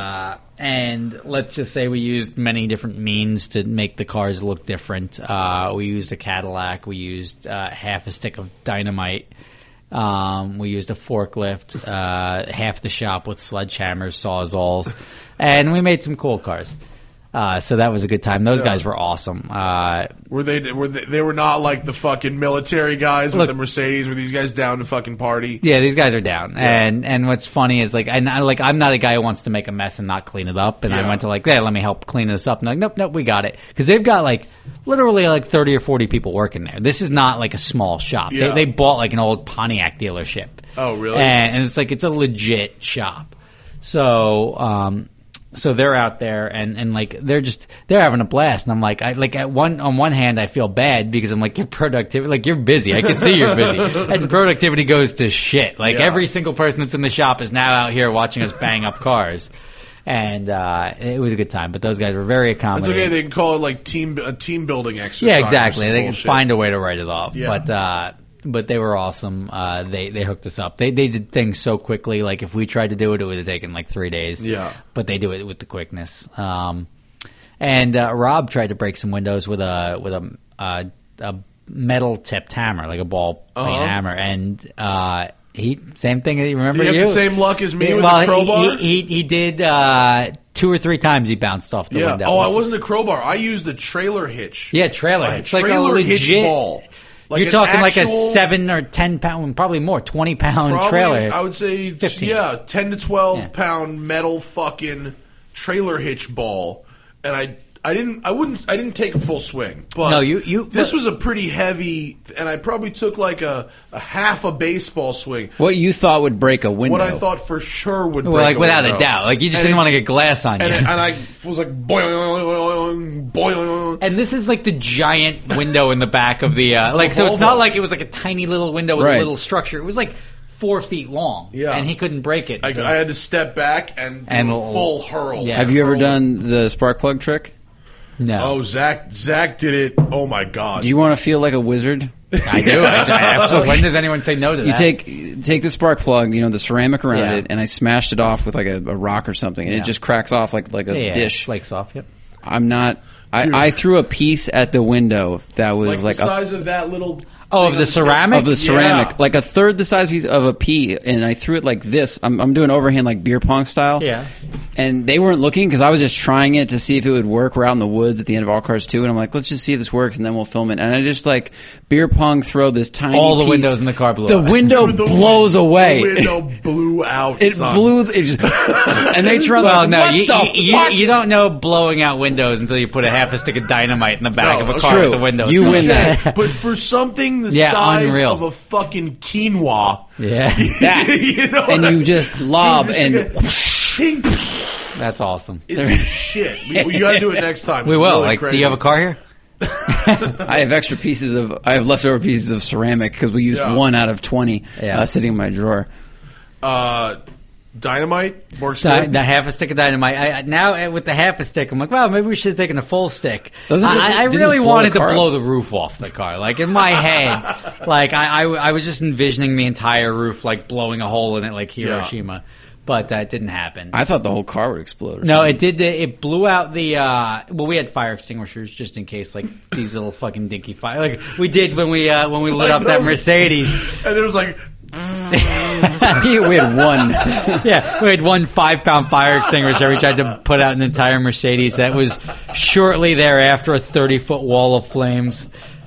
and let's just say we used many different means to make the cars look different. We used a Cadillac. We used half a stick of dynamite. We used a forklift, half the shop with sledgehammers, sawzalls, and we made some cool cars. So that was a good time. Those guys were awesome. Were they were not like the fucking military guys with Look- the Mercedes? Were these guys down to fucking party? Yeah, these guys are down. And what's funny is like, I'm not a guy who wants to make a mess and not clean it up. And I Yeah. went to like, yeah, let me help clean this up. And they're like, nope, we got it. Cause they've got like literally like 30 or 40 people working there. This is not like a small shop. Yeah. They bought like an old Pontiac dealership. Oh, really? And it's like, it's a legit shop. So, so they're out there and like they're having a blast, and I'm like on one hand I feel bad because I'm like, your productivity, like you're busy, I can see you're busy, and productivity goes to shit. Like Yeah. every single person that's in the shop is now out here watching us bang up cars, and it was a good time. But those guys were very That's accommodating. okay. They can call it like a team building exercise. Yeah, or exactly. some They can bullshit. find a way to write it off. Yeah. But they were awesome. They hooked us up. They did things so quickly. Like if we tried to do it, it would have taken like 3 days. Yeah. But they do it with the quickness. And Rob tried to break some windows with a metal tipped hammer, like a ball peen hammer, and he same thing. Remember Did he you? have the same luck as me Yeah, with well, the crowbar? he did 2 or 3 times. He bounced off the Yeah. window. Oh, I which is- wasn't a crowbar. I used a trailer hitch. Yeah, trailer. A It's like a trailer hitch legit ball. Like You're an talking like a actual- 7 or 10 pound, probably more, 20 pound Probably, trailer. I would say, 15. 10 to 12 Yeah. pound metal fucking trailer hitch ball, and I didn't take a full swing. But No, you- this was a pretty heavy, and I probably took like a half a baseball swing. What you thought would break a window. What I thought for sure would break Well, like a without window. a doubt. Like you just And didn't it- want to get glass on you. And I was like, boing, boing. And this is like the giant window in the back of the like. So it's Volvo. not like it was like a tiny little window with Right. a little structure. It was like 4 feet long. Yeah. and he couldn't break it. I so- had to step back and do And a full hurl. yeah. Have you ever Hurl. done the spark plug trick? no. Oh, Zach did it. Oh my god. Do you want to feel like a wizard? I do. I absolutely. When does anyone say no to You that? take the spark plug, the ceramic around Yeah. it, and I smashed it off with like a rock or something, and Yeah. it just cracks off like a yeah, dish. flakes off. Yep. I'm not. I threw a piece at the window that was like like the a size of that little. Oh, thing of the on ceramic? of the ceramic, Yeah. like a third the size piece of a pea, and I threw it like this. I'm doing overhand like beer pong style. Yeah. And they weren't looking because I was just trying it to see if it would work. We're out in the woods at the end of All Cars 2, and I'm like, let's just see if this works, and then we'll film it. And I just like beer pong throw this tiny All the piece. windows in the car blew The out. window Dude, the blows away. The window blew out. It son. blew. It just, and they turn Well, like, no, what you, the you, fuck? you don't know blowing out windows until you put a half a stick of dynamite in the back No, of a car true. with the windows. You win that. But for something the Yeah, size unreal. of a fucking quinoa, Yeah, that. you know, And you just lob Dude, and just like that's awesome. it's shit. You got to do it next time. We It's will. really Like, crazy. do you have a car here? I have leftover pieces of ceramic because we used Yeah. 1 out of 20 Yeah. sitting in my drawer. Dynamite works The good. half a stick of dynamite. Now with the half a stick, I'm like, well, maybe we should have taken a full stick. Doesn't it just- I didn't really just blow wanted the to car blow up? the roof off the car. Like in my head, like I was just envisioning the entire roof like blowing a hole in it like Hiroshima, but that didn't happen. I thought the whole car would explode. Or No, something. it did. It blew out the. Well, we had fire extinguishers just in case, like these little fucking dinky fire. Like we did when we lit up that Mercedes. And it was like, we had 1. Yeah, we had 1 5-pound fire extinguisher. We tried to put out an entire Mercedes. That was shortly thereafter a 30-foot wall of flames.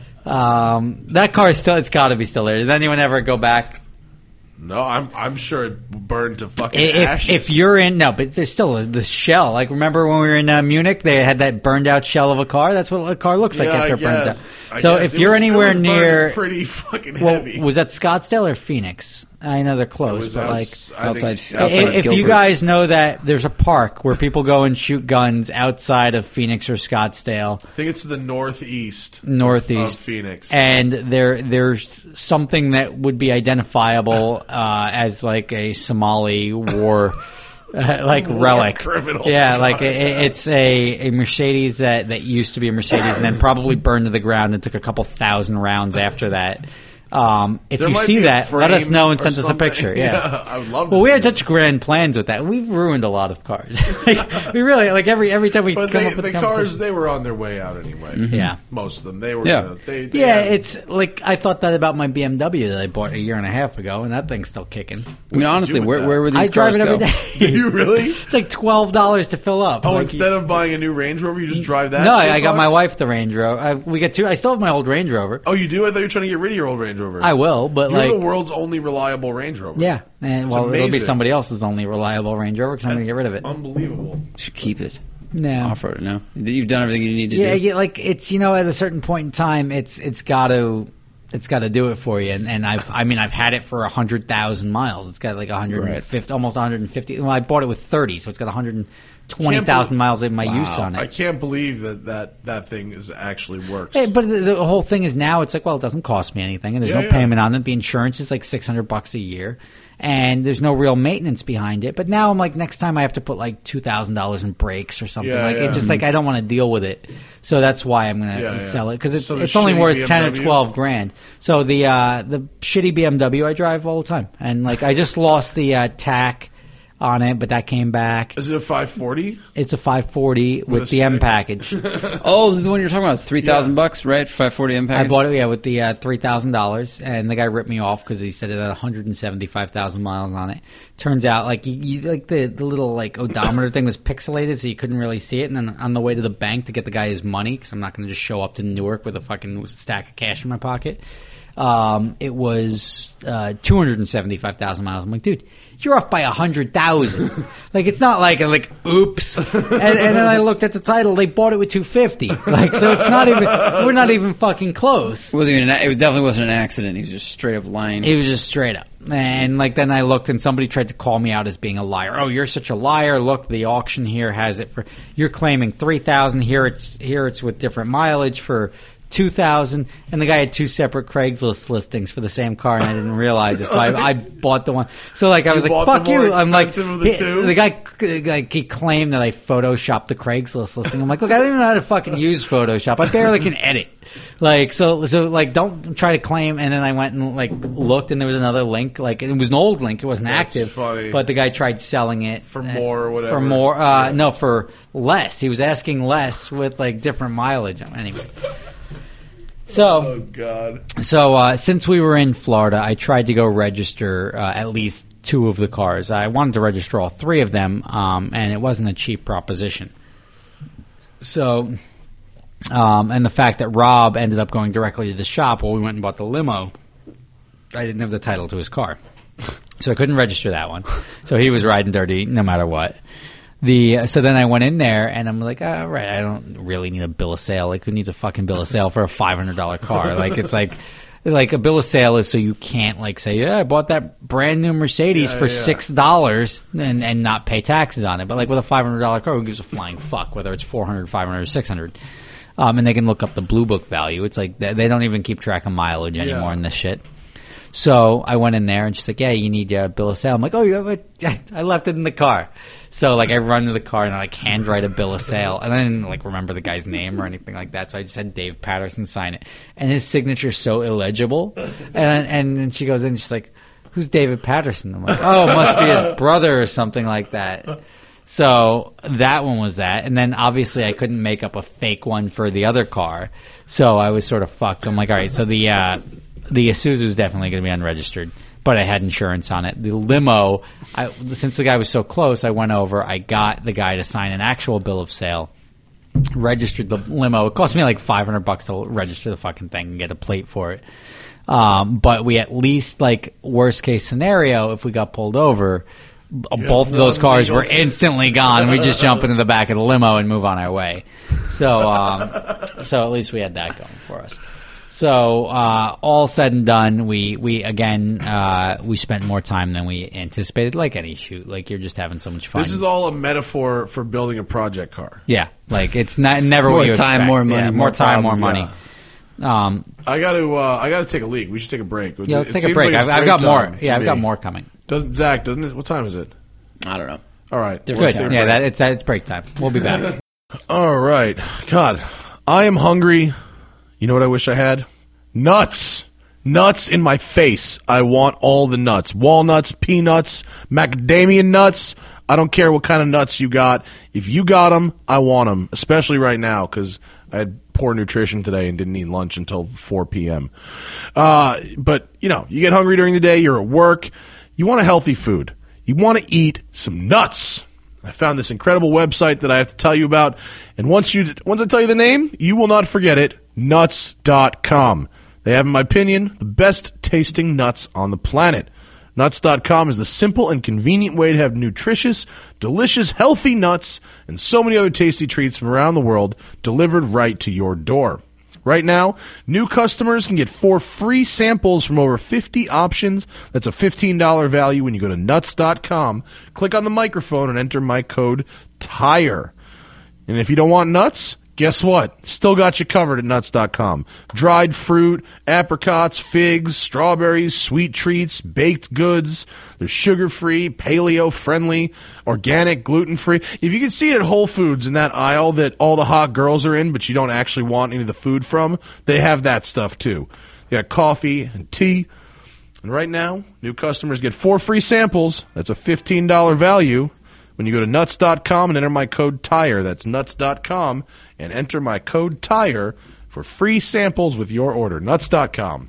That car is still. It's got to be still there. Did anyone ever go back? no, I'm sure it burned to fucking ashes. If you're in, no, but there's still the shell. Like, remember when we were in Munich, they had that burned out shell of a car? That's what a car looks like Yeah, after I it burns guess. out. I So guess. if you're anywhere it was burning near, pretty fucking well, heavy. was that Scottsdale or Phoenix? I know they're It close, was but like, outside if you Guilford. guys know that there's a park where people go and shoot guns outside of Phoenix or Scottsdale, I think it's to the northeast northeast of Phoenix. and there's something that would be identifiable as like a Somali war like relic. criminal Yeah, like car. it's a Mercedes that used to be a Mercedes and then probably burned to the ground and took a couple thousand rounds after that. If There you might see be a that, let us frame know and or send us a something. picture. Yeah. I would love to Well, we see had it. such grand plans with that. We've ruined a lot of cars. Like, we really like every time we But come up with the a cars, conversation. they were on their way out anyway. Yeah. Most of them. They were. Yeah. They Yeah, had- it's like I thought that about my BMW that I bought a year and a half ago, and that thing's still kicking. I mean, honestly, with where, that? where would I these drive cars it every go? day. Do you really? It's like $12 to fill up. Oh, Like, instead of buying a new Range Rover, you just drive that? no, $6? I got my wife the Range Rover. We got 2. I still have my old Range Rover. Oh, you do? I thought you were trying to get rid of your old Range Rover. I will, but You're like, the world's only reliable Range Rover. yeah, and well, it'll be amazing. somebody else's only reliable Range Rover because I'm going to get rid of it. Unbelievable. Should keep it. No. Off road it now. You've done everything you need to Yeah, do. yeah, like it's at a certain point in time, it's got to do it for you. And I've had it for 100,000 miles. It's got like 150, almost 150. Well, I bought it with 30, so it's got 120,000 miles of my use on it. I can't believe that thing is actually works. Hey, but the whole thing is now it's like, well, it doesn't cost me anything, and there's Yeah, no yeah. payment on it. The insurance is like $600 a year, and there's no real maintenance behind it. But now I'm like, next time I have to put like $2,000 in brakes or something. Yeah, like yeah. it's just like I don't want to deal with it. So that's why I'm gonna Yeah, yeah. sell it because So the it's only shitty worth 10 or BMW? 12 grand. So the shitty BMW I drive all the time, and like I just lost the TAC on it, but that came back. Is it a 540? It's a 540 with a the M stick. package. Oh, this is the one you're talking about. It's $3,000, right? 540 M I package. bought it, with the $3,000, and the guy ripped me off because he said it had 175,000 miles on it. Turns out, like like the little like odometer thing was pixelated, so you couldn't really see it. And then on the way to the bank to get the guy his money, because I'm not going to just show up to Newark with a fucking stack of cash in my pocket. It was 275,000 miles. I'm like, dude, you're off by 100,000. Like, it's not like oops. And then I looked at the title. They bought it with 250. Like, so it's not even. We're not even fucking close. It definitely wasn't an accident. He was just straight up lying. It was just straight up. And like then I looked and somebody tried to call me out as being a liar. Oh, you're such a liar. Look, the auction here has it for you're claiming 3,000. Here it's with different mileage for 2,000, and the guy had 2 separate Craigslist listings for the same car, and I didn't realize it. So I bought the one. So like I was bought like, "Fuck the more you!" I'm like, expensive of the two? the guy like he claimed that I photoshopped the Craigslist listing. I'm like, look, I don't even know how to fucking use Photoshop. I barely can edit. Like so like don't try to claim. And then I went and like looked, and there was another link. Like it was an old link. It wasn't That's active. funny. But the guy tried selling it For more or whatever. For more, no, for less. He was asking less with like different mileage. Anyway. Oh, God. So since we were in Florida, I tried to go register at least 2 of the cars. I wanted to register all 3 of them, and it wasn't a cheap proposition. So And the fact that Rob ended up going directly to the shop while we went and bought the limo, I didn't have the title to his car. So I couldn't register that one. So he was riding dirty no matter what. So then I went in there and I'm like, all right, I don't really need a bill of sale. Like, who needs a fucking bill of sale for a $500 car? Like, it's like a bill of sale is so you can't like say, yeah, I bought that brand new Mercedes for $6 and not pay taxes on it. But like with a $500 car, who gives a flying fuck whether it's 400, 500, or 600? And they can look up the Blue Book value. It's like they don't even keep track of mileage anymore in this shit. So I went in there and she's like, yeah, you need a bill of sale. I'm like, oh, I left it in the car. So like I run to the car and I like handwrite a bill of sale. And I didn't like remember the guy's name or anything like that. So I just had Dave Patterson sign it. And his signature's so illegible. And then she goes in and she's like, who's David Patterson? I'm like, oh, it must be his brother or something like that. So that one was that. And then obviously I couldn't make up a fake one for the other car. So I was sort of fucked. I'm like, all right, so the Isuzu is definitely going to be unregistered, but I had insurance on it. The limo, since the guy was so close, I went over. I got the guy to sign an actual bill of sale, registered the limo. It cost me like $500 to register the fucking thing and get a plate for it. But we at least, like, worst case scenario, if we got pulled over, both of those cars were instantly gone. We just jump into the back of the limo and move on our way. So at least we had that going for us. So all said and done, we spent more time than we anticipated. Like any shoot, like you're just having so much fun. This is all a metaphor for building a project car. Yeah, like it's never more what you time, expect. more money, more time, more money. I gotta take a leak. We should take a break. Yeah, let's take a break. I've got more. Yeah, I've got more coming. Zach, doesn't it? What time is it? I don't know. All right, good. Yeah, it's break time. We'll be back. All right. God, I am hungry. You know what I wish I had? Nuts. Nuts in my face. I want all the nuts. Walnuts, peanuts, macadamia nuts. I don't care what kind of nuts you got. If you got them, I want them, especially right now because I had poor nutrition today and didn't eat lunch until 4 p.m. But, you know, you get hungry during the day, you're at work, you want a healthy food. You want to eat some nuts. I found this incredible website that I have to tell you about, and once I tell you the name, you will not forget it, nuts.com. They have, in my opinion, the best tasting nuts on the planet. Nuts.com is the simple and convenient way to have nutritious, delicious, healthy nuts and so many other tasty treats from around the world delivered right to your door. Right now, new customers can get 4 free samples from over 50 options. That's a $15 value when you go to nuts.com, click on the microphone, and enter my code TIRE. And if you don't want nuts, guess what? Still got you covered at nuts.com. Dried fruit, apricots, figs, strawberries, sweet treats, baked goods. They're sugar-free, paleo-friendly, organic, gluten-free. If you can see it at Whole Foods in that aisle that all the hot girls are in, but you don't actually want any of the food from, they have that stuff too. They got coffee and tea. And right now, new customers get 4 free samples. That's a $15 value. When you go to nuts.com and enter my code TIRE, that's nuts.com, and enter my code TIRE for free samples with your order. Nuts.com.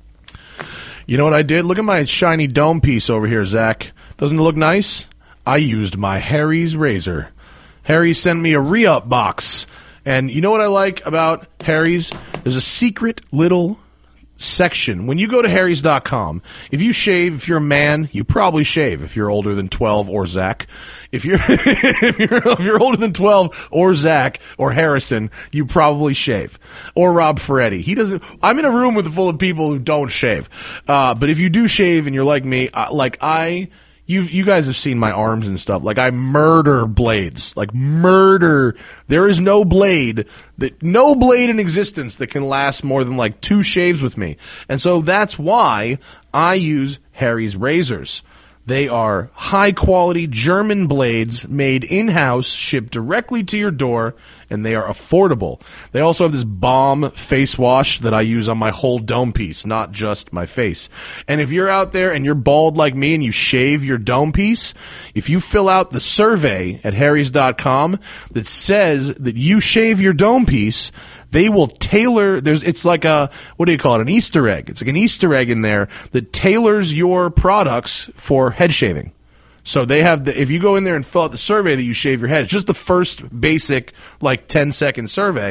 You know what I did? Look at my shiny dome piece over here, Zach. Doesn't it look nice? I used my Harry's razor. Harry sent me a re-up box. And you know what I like about Harry's? There's a secret little section. When you go to harrys.com, if you shave, if you're a man, you probably shave if you're older than 12 or Zach. If you're if you're older than 12 or Zach or Harrison, you probably shave. Or Rob Ferretti. He doesn't. I'm in a room full of people who don't shave. But if you do shave and you're like me, you guys have seen my arms and stuff. Like, I murder blades. Like, murder. There is no blade in existence that can last more than like 2 shaves with me. And so that's why I use Harry's razors. They are high-quality German blades made in-house, shipped directly to your door, and they are affordable. They also have this bomb face wash that I use on my whole dome piece, not just my face. And if you're out there and you're bald like me and you shave your dome piece, if you fill out the survey at harrys.com that says that you shave your dome piece, they will tailor, it's like a, what do you call it, an Easter egg. It's like an Easter egg in there that tailors your products for head shaving. So they have if you go in there and fill out the survey that you shave your head, it's just the first basic, like 10-second survey.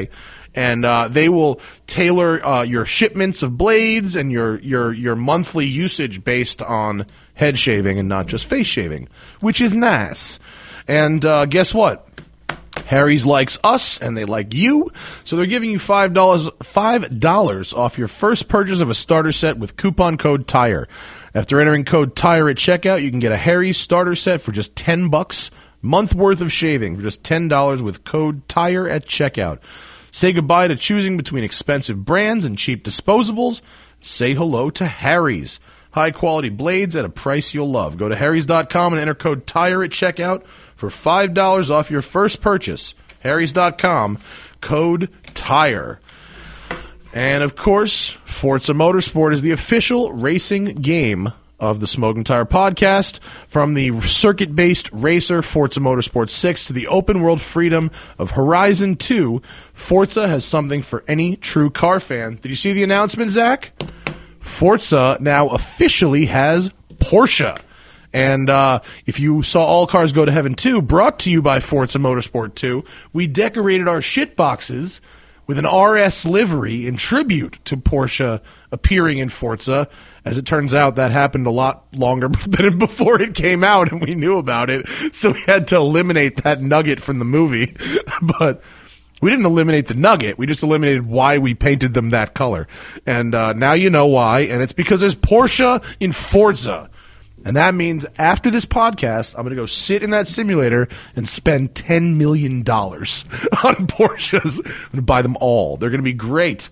and they will tailor your shipments of blades and your monthly usage based on head shaving and not just face shaving, which is nice. And guess what? Harry's likes us, and they like you, so they're giving you $5 off your first purchase of a starter set with coupon code TIRE. After entering code TIRE at checkout, you can get a Harry's starter set for just $10, month worth of shaving for just $10 with code TIRE at checkout. Say goodbye to choosing between expensive brands and cheap disposables. Say hello to Harry's. High-quality blades at a price you'll love. Go to harrys.com and enter code TIRE at checkout for $5 off your first purchase. harrys.com, code TIRE. And, of course, Forza Motorsport is the official racing game of the Smoking Tire podcast. From the circuit-based racer Forza Motorsport 6 to the open-world freedom of Horizon 2, Forza has something for any true car fan. Did you see the announcement, Zach? Forza now officially has Porsche. And if you saw All Cars Go to Heaven 2, brought to you by Forza Motorsport 2, we decorated our shit boxes with an RS livery in tribute to Porsche appearing in Forza. As it turns out, that happened a lot longer than before it came out, and we knew about it, so we had to eliminate that nugget from the movie. But we didn't eliminate the nugget. We just eliminated why we painted them that color. And now you know why, and it's because there's Porsche in Forza. And that means after this podcast, I'm going to go sit in that simulator and spend $10 million on Porsches. I'm going to buy them all. They're going to be great.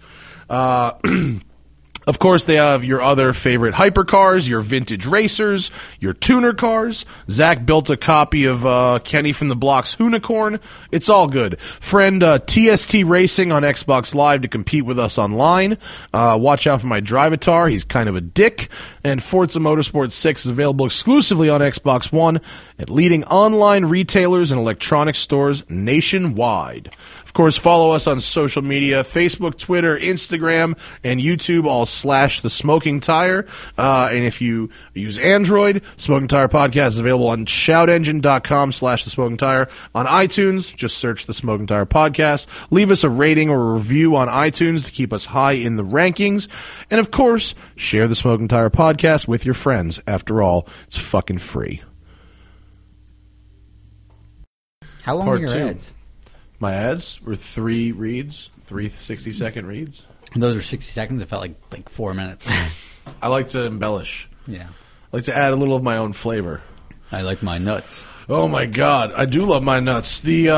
Of course, they have your other favorite hypercars, your vintage racers, your tuner cars. Zach built a copy of Kenny from the Block's Hoonicorn. It's all good. Friend TST Racing on Xbox Live to compete with us online. Watch out for my Drivatar. He's kind of a dick. And Forza Motorsport 6 is available exclusively on Xbox One at leading online retailers and electronic stores nationwide. Of course, follow us on social media, Facebook, Twitter, Instagram, and YouTube, all / The Smoking Tire. And if you use Android, Smoking Tire Podcast is available on shoutengine.com / The Smoking Tire. On iTunes, just search The Smoking Tire Podcast. Leave us a rating or a review on iTunes to keep us high in the rankings. And of course, share The Smoking Tire Podcast with your friends. After all, it's fucking free. How long Part are your 2. ads? My ads were 3 reads, 3 60-second reads. Those were 60 seconds. It felt like 4 minutes. I like to embellish. Yeah. I like to add a little of my own flavor. I like my nuts. Oh my god, I do love my nuts. The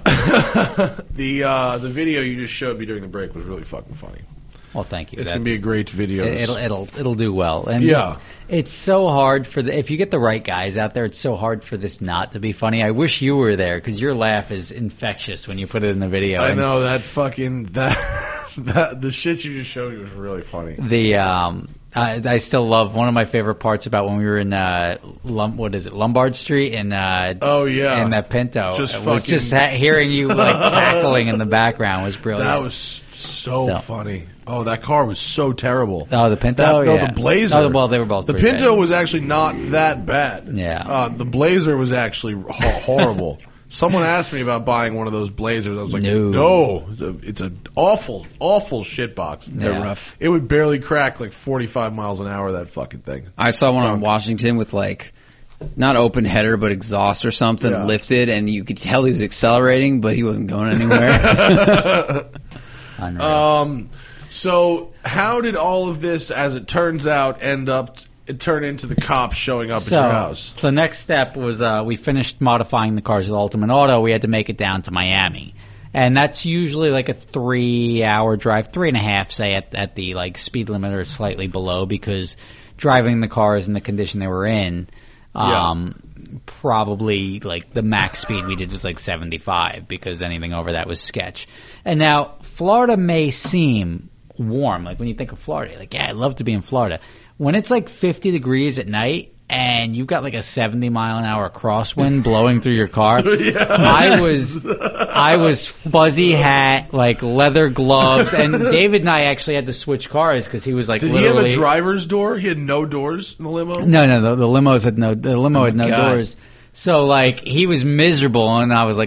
the video you just showed me during the break was really fucking funny. Well, thank you. It's gonna be a great video. It'll do well. And Yeah. it's so hard if you get the right guys out there, it's so hard for this not to be funny. I wish you were there because your laugh is infectious when you put it in the video. I know that fucking the shit you just showed me was really funny. I still love one of my favorite parts about when we were in Lombard Street and Oh yeah, and that Pinto. Just Hearing you like cackling in the background was brilliant. That was so funny. Oh, that car was so terrible. Oh, the Pinto? No, the Blazer. Oh, well, they were both The pretty Pinto bad. was actually not that bad. Yeah. The Blazer was actually horrible. Someone asked me about buying one of those Blazers. I was like, no. It's an awful, awful shitbox. They're rough. It would barely crack like 45 miles an hour, that fucking thing. I saw one on Washington with like not open header but exhaust or something lifted, and you could tell he was accelerating, but he wasn't going anywhere. Unreal. So how did all of this, as it turns out, turn into the cops showing up at your house? So next step was we finished modifying the cars with Ultimate Auto. We had to make it down to Miami. And that's usually like a 3-hour drive, 3.5, say, at the like speed limit or slightly below, because driving the cars in the condition they were in, probably like the max speed we did was like 75, because anything over that was sketch. And now Florida may seem warm. Like when you think of Florida, you're like, yeah, I'd love to be in Florida. When it's like 50 degrees at night and you've got like a 70-mile-an-hour crosswind blowing through your car, I was fuzzy hat, like leather gloves, and David and I actually had to switch cars because he was like, Did literally... he have a driver's door? He had no doors in the limo? No, the limo had no doors. So like he was miserable, and I was like, look,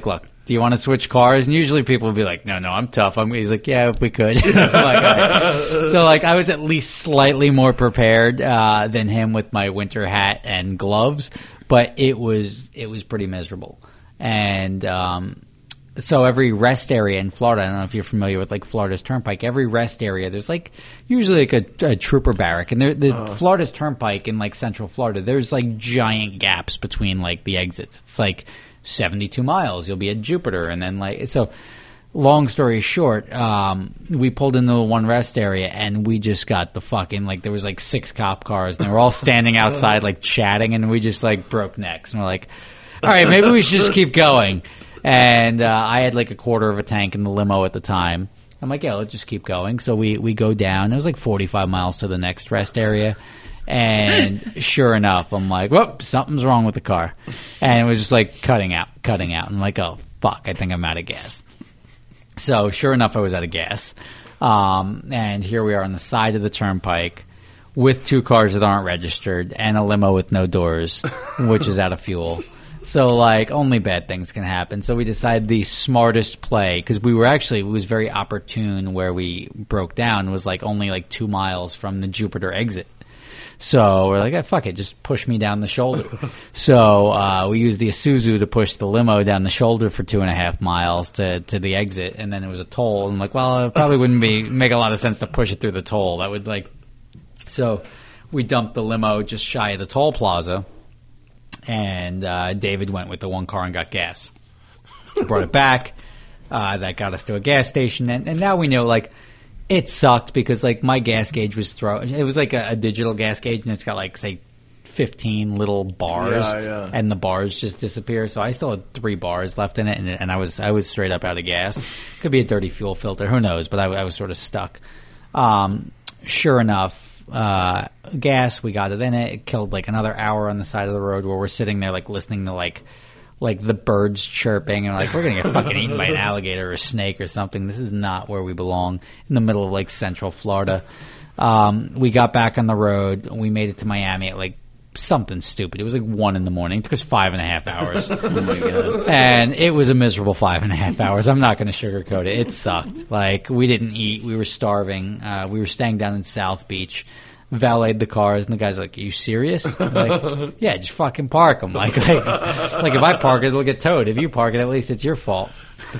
do you want to switch cars? And usually people will be like, no, I'm tough. He's like, yeah, if we could. I'm like, all right. So like I was at least slightly more prepared than him with my winter hat and gloves, but it was pretty miserable. And so every rest area in Florida, I don't know if you're familiar with like Florida's Turnpike, every rest area, there's like usually like a trooper barrack. And Florida's Turnpike in like Central Florida, there's like giant gaps between like the exits. It's like 72 miles. You'll be at Jupiter. And then like, so long story short, we pulled into one rest area and we just got the fucking, like there was like 6 cop cars and they were all standing outside like chatting and we just like broke necks. And we're like, all right, maybe we should just keep going. And I had like a quarter of a tank in the limo at the time. I'm like, yeah, let's just keep going. So we go down. It was like 45 miles to the next rest area. And sure enough, I'm like, whoop, something's wrong with the car. And it was just like cutting out. I'm like, oh, fuck, I think I'm out of gas. So sure enough, I was out of gas. And here we are on the side of the turnpike with 2 cars that aren't registered and a limo with no doors, which is out of fuel. So, like, only bad things can happen. So we decided the smartest play, because it was very opportune where we broke down, was like only like 2 miles from the Jupiter exit. So we're like, fuck it, just push me down the shoulder. So we used the Isuzu to push the limo down the shoulder for 2.5 miles to the exit, and then it was a toll. And I'm like, well, it probably wouldn't make a lot of sense to push it through the toll. That would like, so we dumped the limo just shy of the toll plaza. And David went with the one car and got gas. Brought it back. That got us to a gas station. And now we know, like, it sucked because, like, my gas gauge was it was like a digital gas gauge, and it's got, like, say, 15 little bars. Yeah. And the bars just disappear. So I still had 3 bars left in it, and I was straight up out of gas. Could be a dirty fuel filter. Who knows? But I was sort of stuck. Sure enough. Gas, we got it in it. It killed like another hour on the side of the road where we're sitting there like listening to like the birds chirping and like we're gonna get fucking eaten by an alligator or a snake or something. This is not where we belong, in the middle of like Central Florida. We got back on the road. We made it to Miami at like something stupid. It was like 1 a.m. It took us 5.5 hours. Oh my God. And it was a miserable 5.5 hours. I'm not going to sugarcoat it. It sucked. Like, we didn't eat. We were starving. We were staying down in South Beach. Valeted the cars, and the guy's like, "Are you serious?" I'm like, yeah, just fucking park them. Like if I park it, it'll get towed. If you park it, at least it's your fault.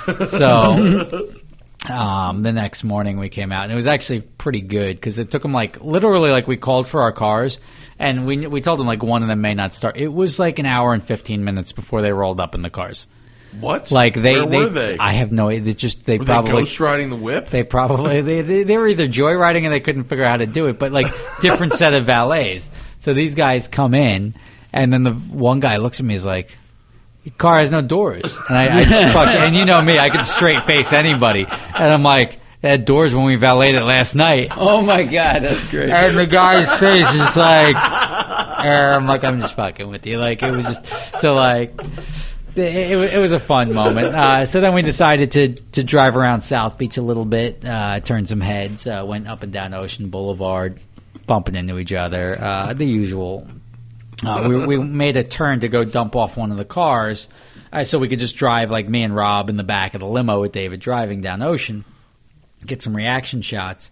So the next morning we came out, and it was actually pretty good because it took them like literally like we called for our cars, and we told them like one of them may not start. It was like an hour and 15 minutes before they rolled up in the cars. What? Like Where were they? I have no idea. They were probably they ghost riding the whip. They probably they were either joyriding and they couldn't figure out how to do it, but like different set of valets. So these guys come in, and then the one guy looks at me, is like, "Your car has no doors," and I just and you know me, I can straight face anybody, and I'm like, "It had doors when we valeted last night." Oh my God, that's great. And the guy's face is like, I'm like, I'm just fucking with you. Like it was just so like. It was a fun moment. So then we decided to drive around South Beach a little bit, turn some heads, went up and down Ocean Boulevard, bumping into each other, the usual. We made a turn to go dump off one of the cars, so we could just drive like me and Rob in the back of the limo with David driving down Ocean, get some reaction shots.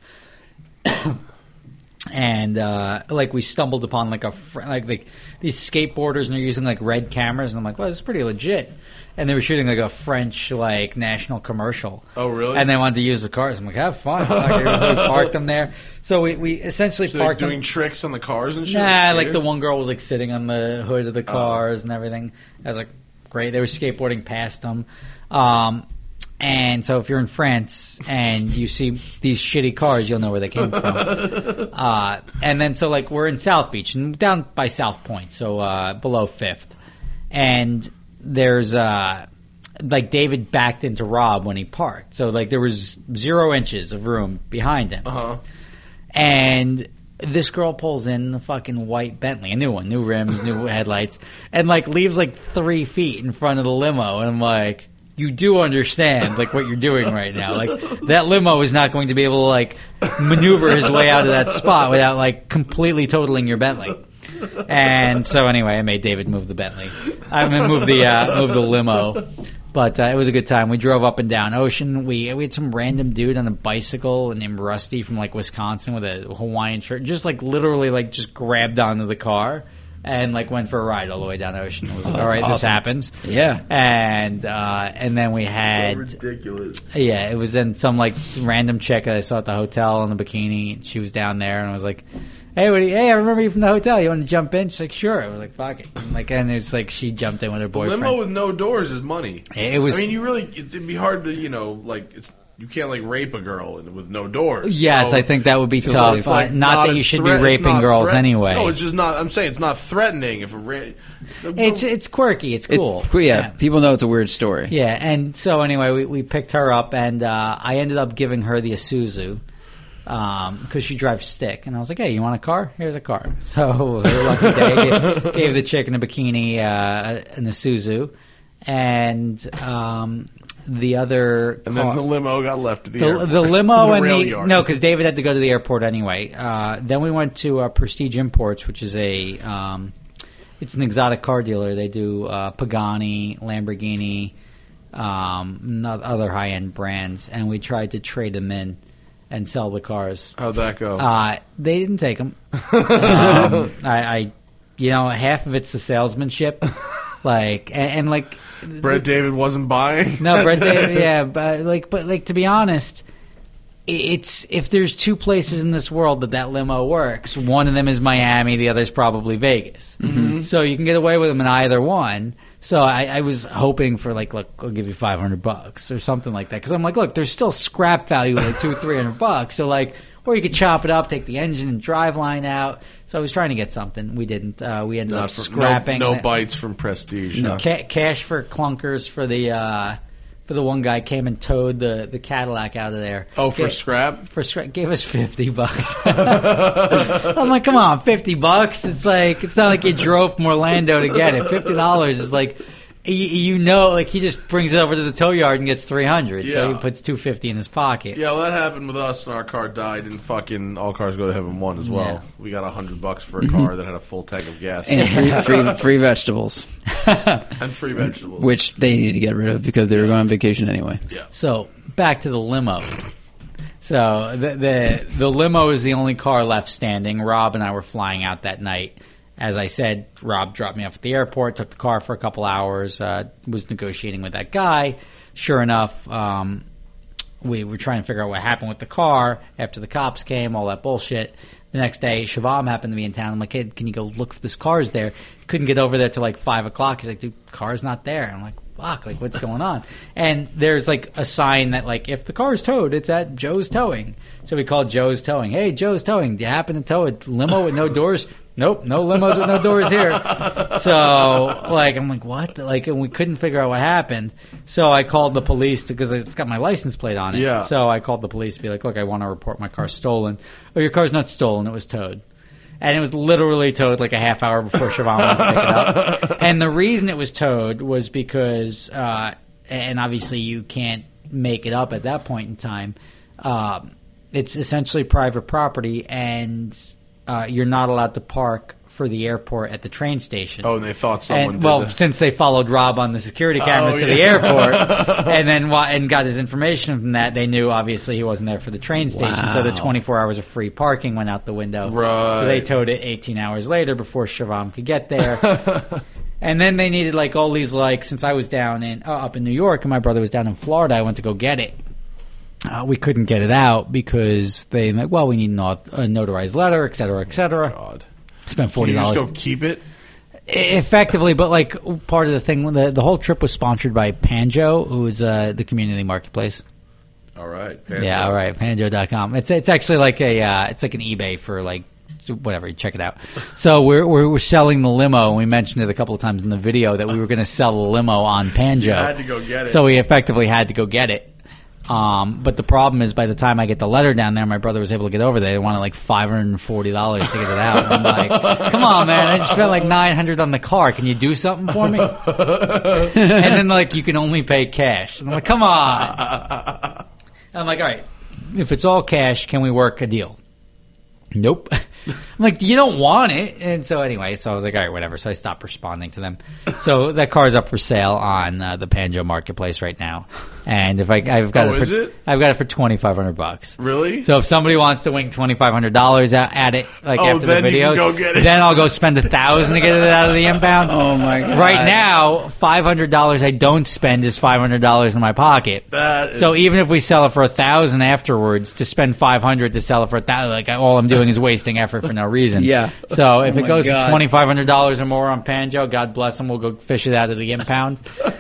And like we stumbled upon like these skateboarders, and they're using like red cameras, and I'm like, well, this is pretty legit. And they were shooting like a French like national commercial. Oh, really? And they wanted to use the cars. I'm like, have fun. So we parked them there. So we essentially parked doing them. tricks on the cars and shit. Nah, like the one girl was like sitting on the hood of the cars and everything. I was like, great. They were skateboarding past them. And so if you're in France and you see these shitty cars, you'll know where they came from. And then so like we're in South Beach and down by South Point, so below 5th. And there's like David backed into Rob when he parked. So like there was 0 inches of room behind him. Uh-huh. And this girl pulls in the fucking white Bentley, a new one, new rims, new headlights, and like leaves like 3 feet in front of the limo. And I'm like, you do understand like what you're doing right now. Like that limo is not going to be able to like maneuver his way out of that spot without like completely totaling your Bentley. And so anyway, I made David move the Bentley. I'm gonna move the limo. But it was a good time. We drove up and down Ocean. We had some random dude on a bicycle named Rusty from like Wisconsin with a Hawaiian shirt, just like literally like just grabbed onto the car and like went for a ride all the way down Ocean. It was like, all right, awesome. this happens. Yeah. And then we had ridiculous. Yeah, it was then some like random chick that I saw at the hotel in a bikini. She was down there, and I was like, "Hey, I remember you from the hotel. You want to jump in?" She's like, "Sure." I was like, "Fuck it." And it's like she jumped in with her boyfriend. Limo with no doors is money. It was. I mean, it'd be hard to, you can't like rape a girl with no doors. Yes, So I think that would be it's tough. like not that as you should threat- be it's raping not girls threat- anyway. No, it's just not. I'm saying it's not threatening. If It's quirky. It's cool. It's cool. Yeah, people know it's a weird story. Yeah, and so anyway, we picked her up, and I ended up giving her the Isuzu because she drives stick, and I was like, "Hey, you want a car? Here's a car." So her lucky day gave the chick in a bikini an Isuzu, and the other and car, then the limo got left at the airport. the limo The and rail the yard. no, because David had to go to the airport anyway. Then we went to Prestige Imports, which is it's an exotic car dealer. They do Pagani, Lamborghini, other high end brands, and we tried to trade them in and sell the cars. How'd that go? They didn't take them. Half of it's the salesmanship, and Brett David wasn't buying. no, Brett David, yeah, but to be honest, it's if there's two places in this world that limo works, one of them is Miami, the other is probably Vegas. Mm-hmm. So you can get away with them in either one. So I was hoping for look, I'll give you $500 or something like that, because I'm like, look, there's still scrap value like $200-300. So or you could chop it up, take the engine and driveline out. So I was trying to get something. We didn't. We ended up scrapping. No bites from Prestige. No. Cash for clunkers for the one guy came and towed the Cadillac out of there. Oh, for scrap? For scrap, gave us $50. I'm like, come on, $50. It's not like you drove from Orlando to get it. $50 is like, he just brings it over to the tow yard and gets $300. So Yeah. he puts $250 in his pocket. Yeah, well, that happened with us, and our car died, and fucking All Cars Go to Heaven won as well. Yeah. We got $100 for a car that had a full tank of gas And free vegetables, and free vegetables. which they needed to get rid of because they were going on vacation anyway. Yeah. So back to the limo. So the limo is the only car left standing. Rob and I were flying out that night. As I said, Rob dropped me off at the airport, took the car for a couple hours, was negotiating with that guy. Sure enough, we were trying to figure out what happened with the car after the cops came, all that bullshit. The next day, Shivam happened to be in town. I'm like, hey, can you go look if this car's there? Couldn't get over there till 5 o'clock. He's like, dude, car's not there. I'm like, fuck, what's going on? And there's a sign that if the car's towed, it's at Joe's Towing. So we called Joe's Towing. Hey, Joe's Towing, do you happen to tow a limo with no doors? Nope, no limos with no doors here. So, I'm like, what? And we couldn't figure out what happened. So I called the police because it's got my license plate on it. Yeah. So I called the police to be like, look, I want to report my car stolen. Oh, your car's not stolen. It was towed. And it was literally towed a half hour before Siobhan went to pick it up. And the reason it was towed was because, and obviously you can't make it up at that point in time, it's essentially private property, and you're not allowed to park for the airport at the train station. Oh, and they thought someone and, did that. Since they followed Rob on the security cameras to the airport and then and got his information from that, they knew obviously he wasn't there for the train station. So the 24 hours of free parking went out the window. Right. So they towed it 18 hours later before Shivam could get there. And then they needed all these since I was down up in New York and my brother was down in Florida, I went to go get it. We couldn't get it out because they we need a notarized letter, et cetera, et cetera. God. Spent $40. Can you just go keep it? Effectively, but part of the thing, the whole trip was sponsored by Panjo, who is the community marketplace. All right. Yeah, all right, Panjo.com. It's actually it's like an eBay for whatever. Check it out. So we're selling the limo. We mentioned it a couple of times in the video that we were going to sell the limo on Panjo. So you had to go get it. So we effectively had to go get it. But the problem is, by the time I get the letter down there, my brother was able to get over there. They wanted $540 to get it out. And I'm like, come on, man! I just spent $900 on the car. Can you do something for me? And then you can only pay cash. And I'm like, come on! And I'm like, all right, if it's all cash, can we work a deal? Nope. I'm like, you don't want it. And so anyway, so I was like, all right, whatever. So I stopped responding to them. So that car's up for sale on the Panjo Marketplace right now. And if I've got Oh, is it? I've got it for $2,500. Really? So if somebody wants to wing $2,500 at it, like Oh, after the then you can videos, go get it. then I'll go spend $1,000 to get it out of the impound. Oh my god! Right now, $500 I don't spend is $500 in my pocket. That is- So even if we sell it for $1,000 afterwards, to spend $500 to sell it for $1,000, like all I'm doing is wasting effort for no reason. Yeah. So if Oh it my goes God. for $2,500 or more on Panjo, God bless them. We'll go fish it out of the impound.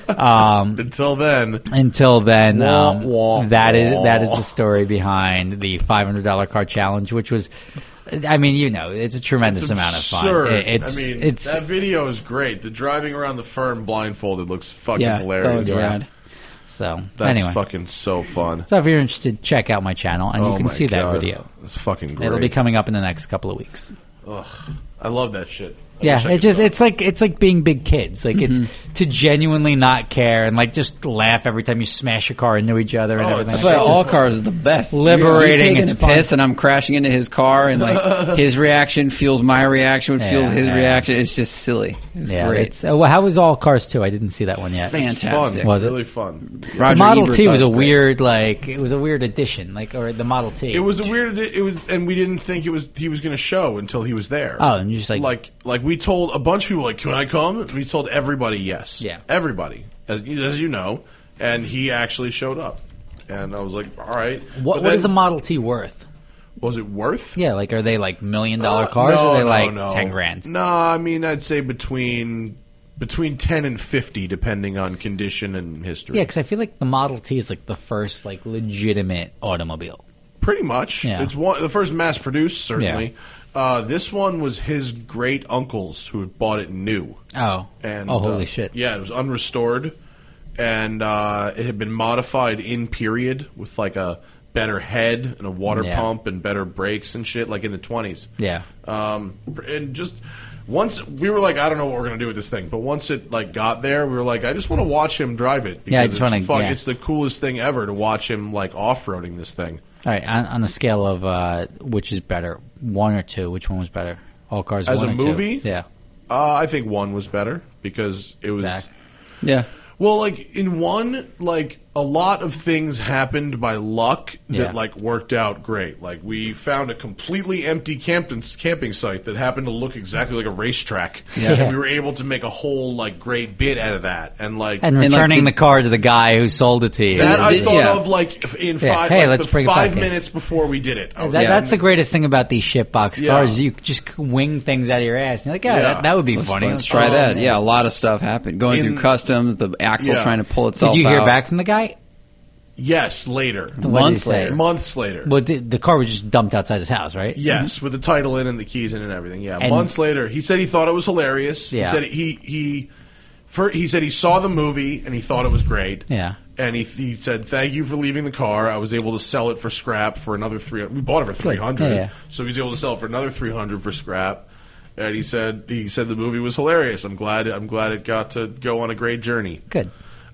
Until then, Until then, Wah, wah, that is wah. the story behind the $500 car challenge, which was, I mean, you know, it's a tremendous it's amount of fun. absurd. It's I mean, it's that video is great. The driving around the firm blindfolded looks fucking Yeah, hilarious. that was Yeah. rad. so That's anyway. fucking so fun. So if you're interested, check out my channel and you Oh can my see that God. video. It's fucking great. It'll be coming up in the next couple of weeks. Ugh, I love that shit. I Yeah, wish I it could just go. it's like being big kids. Like it's to genuinely not care and like just laugh every time you smash your car into each other and Oh, everything. That's like why that. all cars is the best. Liberating, He's taking it's a fun. piss, and I'm crashing into his car, and like his reaction fuels my reaction, which fuels his yeah. reaction. It's just silly. It's Yeah, great. it's well, how was All Cars 2? I didn't see that one yet. Fantastic. Fun. Was it? Really fun. Roger The Model Ebert T thought was it a great. weird, like it was a weird addition, like or the Model T. It was a weird. It was, and we didn't think he was going to show until he was there. Oh, and you're just like we told a bunch of people, like, can I come? We told everybody yes. Yeah. Everybody, as you know, and he actually showed up, and I was like, all right. what But is a then- Model T worth? Was it worth? Yeah, like are they like $1 million cars No, or are they no, like no. 10 grand? No, I mean I'd say between 10 and 50, depending on condition and history. Yeah, because I feel like the Model T is like the first like legitimate automobile. Pretty much. Yeah. It's the first mass produced, certainly. This one was his great uncles who had bought it new. Oh, And holy shit! Yeah, it was unrestored, and it had been modified in period with like a better head and a water Yeah. pump and better brakes and shit, like in the 20s. Yeah, And just once we were like, I don't know what we're gonna do with this thing, but once it like got there, we were like, I just want to watch him drive it. Yeah, I because just it's wanna- yeah. It's the coolest thing ever to watch him like off-roading this thing. all right. On a scale of which is better, 1 or 2, which one was better? All Cars As 1 a or 2? movie? Yeah, I think 1 was better because it was. Zach? Yeah. Well, like in 1, like a lot of things happened by luck Yeah. that like worked out great. Like we found a completely empty camping site that happened to look exactly like a racetrack. Yeah. And we were able to make a whole like great bit out of that. And like and like, returning the- the car to the guy who sold it to you. that I thought Yeah. of like in Yeah. 5 Hey, like, let's the bring it 5 back in. minutes before we did it. That- Yeah. That's the greatest thing about these shitbox Yeah. cars. You just wing things out of your ass. And you're like, yeah, Yeah. that would be Let's, funny. let's try Oh, that. man. Yeah, a lot of stuff happened. Going In- through customs, the axle Yeah. trying to pull itself Did you hear out. back from the guy? Yes, later. What did he Months say? later. Months later. Well, the car was just dumped outside his house, right? Yes, with the title in and the keys in and everything. Yeah, And- months later, he said he thought it was hilarious. Yeah. He said he said he saw the movie and he thought it was great. Yeah. And he said, "Thank you for leaving the car. I was able to sell it for scrap for another 300. We bought it for 300, Yeah. so he was able to sell it for another 300 for scrap." And he said the movie was hilarious. I'm glad it got to go on a great journey. Good.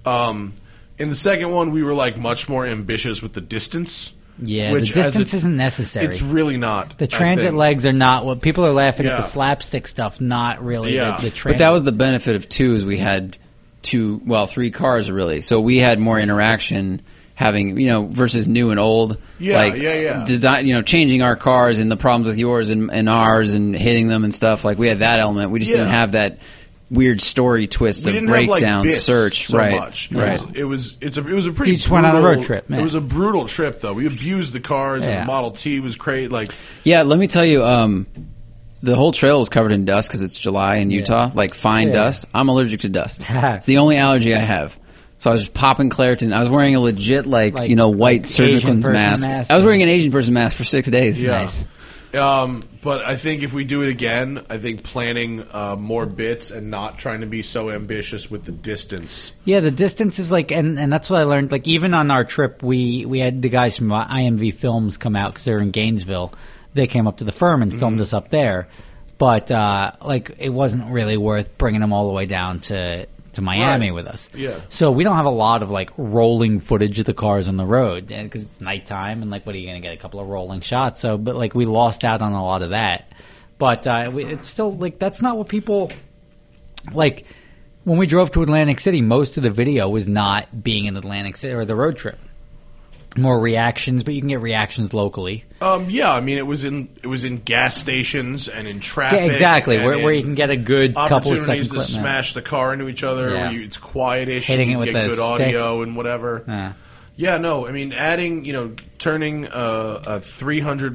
In the second one, we were like much more ambitious with the distance. Yeah, which the as distance it- isn't necessary. It's really not. The I transit think. legs are not what people are laughing at Yeah. the slapstick stuff, not really Yeah. the transit. But that was the benefit of 2 is we had 3 cars really. So we had more interaction having, versus new and old. Yeah, like yeah. design, changing our cars and the problems with yours and ours and hitting them and stuff. Like we had that element. We just Yeah. didn't have that weird story twist We of didn't have breakdown like bits search. so right. much. Right. It was a pretty. You just went on a brutal- road trip, man. It was a brutal trip though. We abused the cars. Yeah. And the Model T was crazy. Like Yeah, let me tell you, the whole trail was covered in dust because it's July in Utah, like fine Yeah. dust. I'm allergic to dust. It's the only allergy I have. So I was just popping Claritin. I was wearing a legit, white like surgeon's Asian person mask. mask. I was wearing an Asian person mask for 6 days. yeah. Nice. But I think if we do it again, I think planning more bits and not trying to be so ambitious with the distance. Yeah, the distance is like, and that's what I learned. Like even on our trip, we had the guys from IMV Films come out because they're in Gainesville. They came up to the firm and filmed us up there, but like it wasn't really worth bringing them all the way down to to Miami Right. with us. Yeah. So we don't have a lot of like rolling footage of the cars on the road because it's nighttime and like what are you going to get a couple of rolling shots? So but like we lost out on a lot of that. But it's still like that's not what people like. When we drove to Atlantic City, most of the video was not being in Atlantic City or the road trip. More reactions, but you can get reactions locally. Yeah, I mean it was in gas stations and in traffic. Yeah, exactly, and where you can get a good couple of opportunities second to clip. smash the car into each other. Yeah. Where it's quietish, Hitting you it with get the good audio and whatever. Yeah. Yeah, no, I mean adding, turning a 300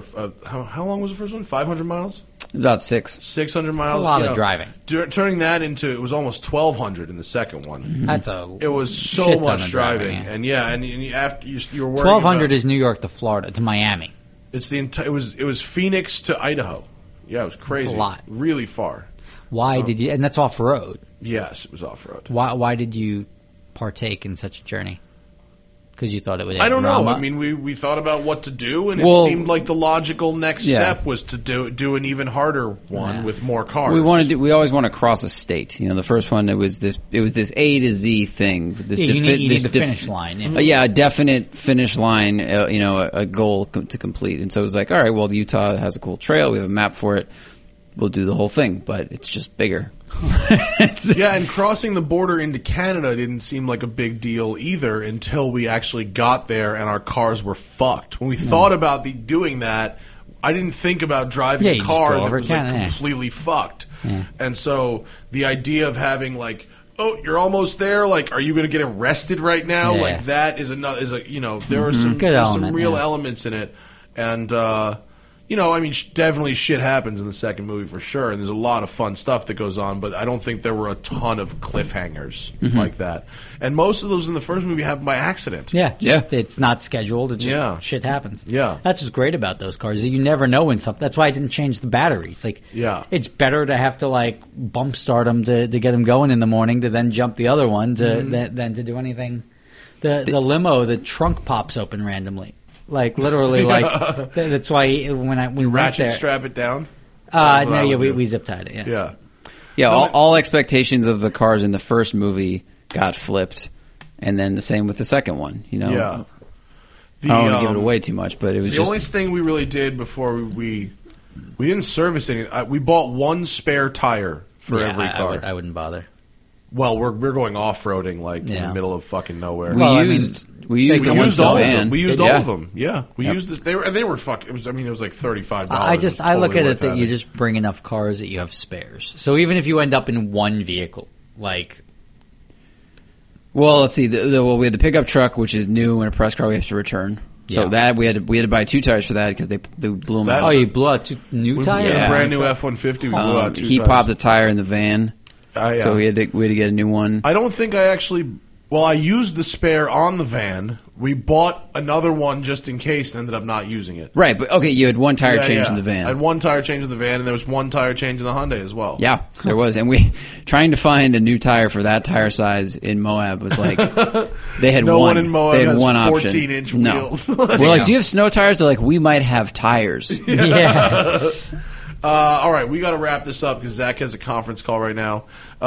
how long was the first one? 500 miles. About 6. 600 miles. That's a lot of driving. Turning that into it was almost 1,200 in the second one. That's a It was so shit ton much of driving, yeah. and and you, after you were worried 1,200 about, is New York to Florida to Miami. it's the entire. It was Phoenix to Idaho. Yeah, it was crazy. That's a lot. Really far. Why did you? And that's off road. Yes, it was off road. Why did you partake in such a journey? Because you thought it would. I add don't know. drama? I mean, we thought about what to do, and Well, it seemed like the logical next yeah. step was to do an even harder one Yeah. with more cars. We always want to cross a state. The first one it was this A to Z thing. This Yeah, you need this the finish line. Yeah. yeah, a definite finish line. A goal to complete. And so it was like, all right, well, Utah has a cool trail. We have a map for it. We'll do the whole thing, but it's just bigger. Yeah, and crossing the border into Canada didn't seem like a big deal either until we actually got there and our cars were fucked. When we thought about doing that, I didn't think about driving Yeah, a you just car go that over was Canada, yeah. completely fucked. And so the idea of having like, oh, you're almost there. Like, are you going to get arrested right now? Yeah. Like that is another. There are some Good there's element, some real yeah. elements in it, and I mean, definitely shit happens in the second movie for sure, and there's a lot of fun stuff that goes on, but I don't think there were a ton of cliffhangers like that. And most of those in the first movie happen by accident. Yeah, it's not scheduled. It's just Yeah. shit happens. Yeah. That's what's great about those cars. You never know when something. That's why I didn't change the batteries. Like, Yeah. it's better to have to like bump start them to get them going in the morning to then jump the other one than to do anything. The limo, the trunk pops open randomly. Like literally, like that's why when we went Ratchet there. strap it down? No, That's what I yeah, would do. we zip tied it. Yeah. Yeah. Yeah, all expectations of the cars in the first movie got flipped, and then the same with the second one. Yeah. I don't want to give it away too much, but it was The just only thing we really did before we didn't service any. We bought one spare tire for Yeah, every car. I wouldn't bother. Well, we're going off roading like in Yeah. the middle of fucking nowhere. we Well, I mean, used the We ones used in the all of van. them. We used all Yeah. of them. Yeah, we used this. They were fucking. It was like $35. I look at it that you just bring enough cars that you have spares. So even if you end up in one vehicle, like Well, let's see. We had the pickup truck, which is new and a press car we have to return. So Yeah. that we had to buy 2 tires for that because they blew them That- out. you blew out 2 new tires. Yeah. a brand new F-150. We blew out 2 He tires. popped a tire in the van, Yeah. so we had to get a new one. I don't think I actually. Well, I used the spare on the van. We bought another one just in case and ended up not using it. Right, but okay, you had one tire Yeah, change yeah. in the van. I had one tire change in the van, and there was one tire change in the Hyundai as well. Yeah, there was, and we trying to find a new tire for that tire size in Moab was like they had No one. one in Moab they had has one option. 14-inch no. wheels. We're like, do you have snow tires? They're like, we might have tires. Yeah. All right, we got to wrap this up because Zach has a conference call right now.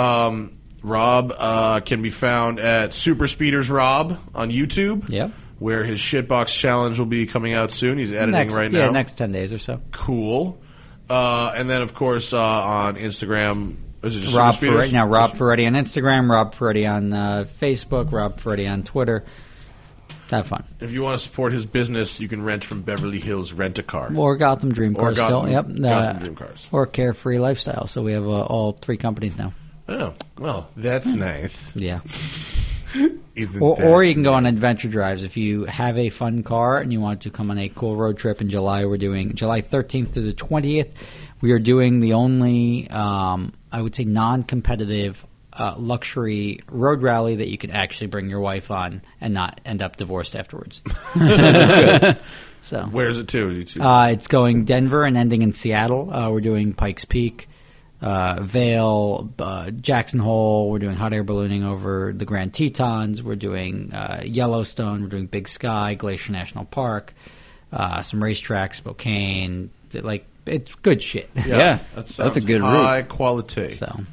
Rob can be found at Super Speeders Rob on YouTube. Yep. Where his shitbox challenge will be coming out soon. He's editing right now. Yeah, next 10 days or so. Cool. And then, of course, on Instagram, is it just Rob Super Speeders? Ferretti. Now, Rob Ferretti on Instagram, Rob Ferretti on Facebook, Rob Ferretti on Twitter. Have fun. If you want to support his business, you can rent from Beverly Hills Rent-A-Car. Or Gotham Dream Or Cars still. Yep. Gotham Dream Cars. Or Carefree Lifestyle. So we have all 3 companies now. Oh, well, that's nice. Yeah. Isn't Or that you can go on adventure drives. If you have a fun car and you want to come on a cool road trip in July, we're doing July 13th to the 20th. We are doing the only, I would say, non-competitive luxury road rally that you can actually bring your wife on and not end up divorced afterwards. That's good. So Where's it to? it's going Denver and ending in Seattle. We're doing Pikes Peak, Vail, Jackson Hole. We're doing hot air ballooning over the Grand Tetons. We're doing Yellowstone. We're doing Big Sky, Glacier National Park, some racetracks, Spokane. Like, it's good shit. Yeah, that that's sounds a good route. high quality. So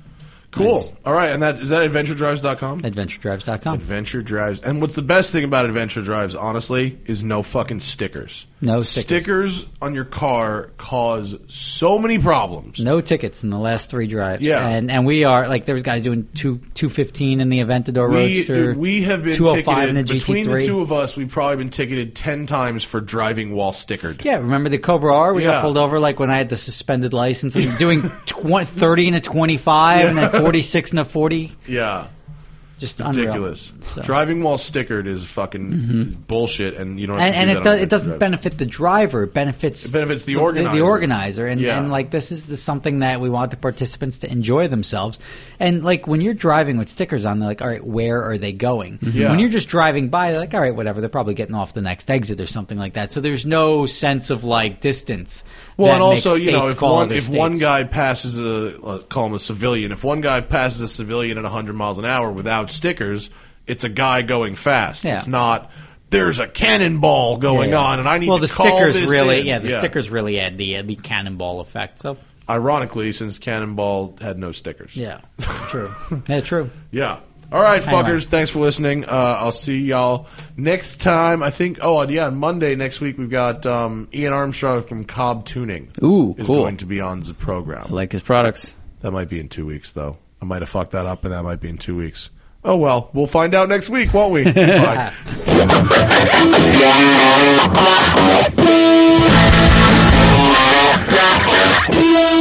Cool. Nice. All right, and is that AdventureDrives.com? AdventureDrives.com. Adventure Drives. And what's the best thing about Adventure Drives, honestly, is no fucking stickers. No stickers. Stickers on your car cause so many problems. No tickets in the last 3 drives. Yeah. And we are, like, there was guys doing 215 in the Aventador Roadster. We have been 205 in the ticketed. Between the GT3. two of us, we've probably been ticketed 10 times for driving while stickered. Yeah, remember the Cobra R? We Yeah. got pulled over like when I had the suspended license and doing 30 and a 25 and then 46 and a 40. Yeah. Just Ridiculous. Unreal. So. Driving while stickered is fucking bullshit, and you don't have to And do it, that on it doesn't Adventure Drives. benefit the driver. It benefits the organizer. The organizer. And, Yeah. and like, this is something that we want the participants to enjoy themselves. And, like, when you're driving with stickers on, they're like, all right, where are they going? Yeah. When you're just driving by, they're like, all right, whatever. They're probably getting off the next exit or something like that. So there's no sense of, like, distance. Well, that and also, makes you know, states call other if one states. guy passes call him a civilian, if one guy passes a civilian at 100 miles an hour without stickers, it's a guy going fast. Yeah. It's not, there's a cannonball going on, and I need well, to the call stickers this really, in. the stickers really add the cannonball effect. So, Ironically, since Cannonball had no stickers. yeah, true. Yeah, true. Yeah. All right, Anyway. fuckers. Thanks for listening. I'll see y'all next time. I think. Oh, and yeah, on Monday next week we've got Ian Armstrong from Cobb Tuning. Ooh, is cool. going to be on the program. I like his products. That might be in 2 weeks, though. I might have fucked that up, and that might be in 2 weeks. Oh well, we'll find out next week, won't we? Bye. Yeah.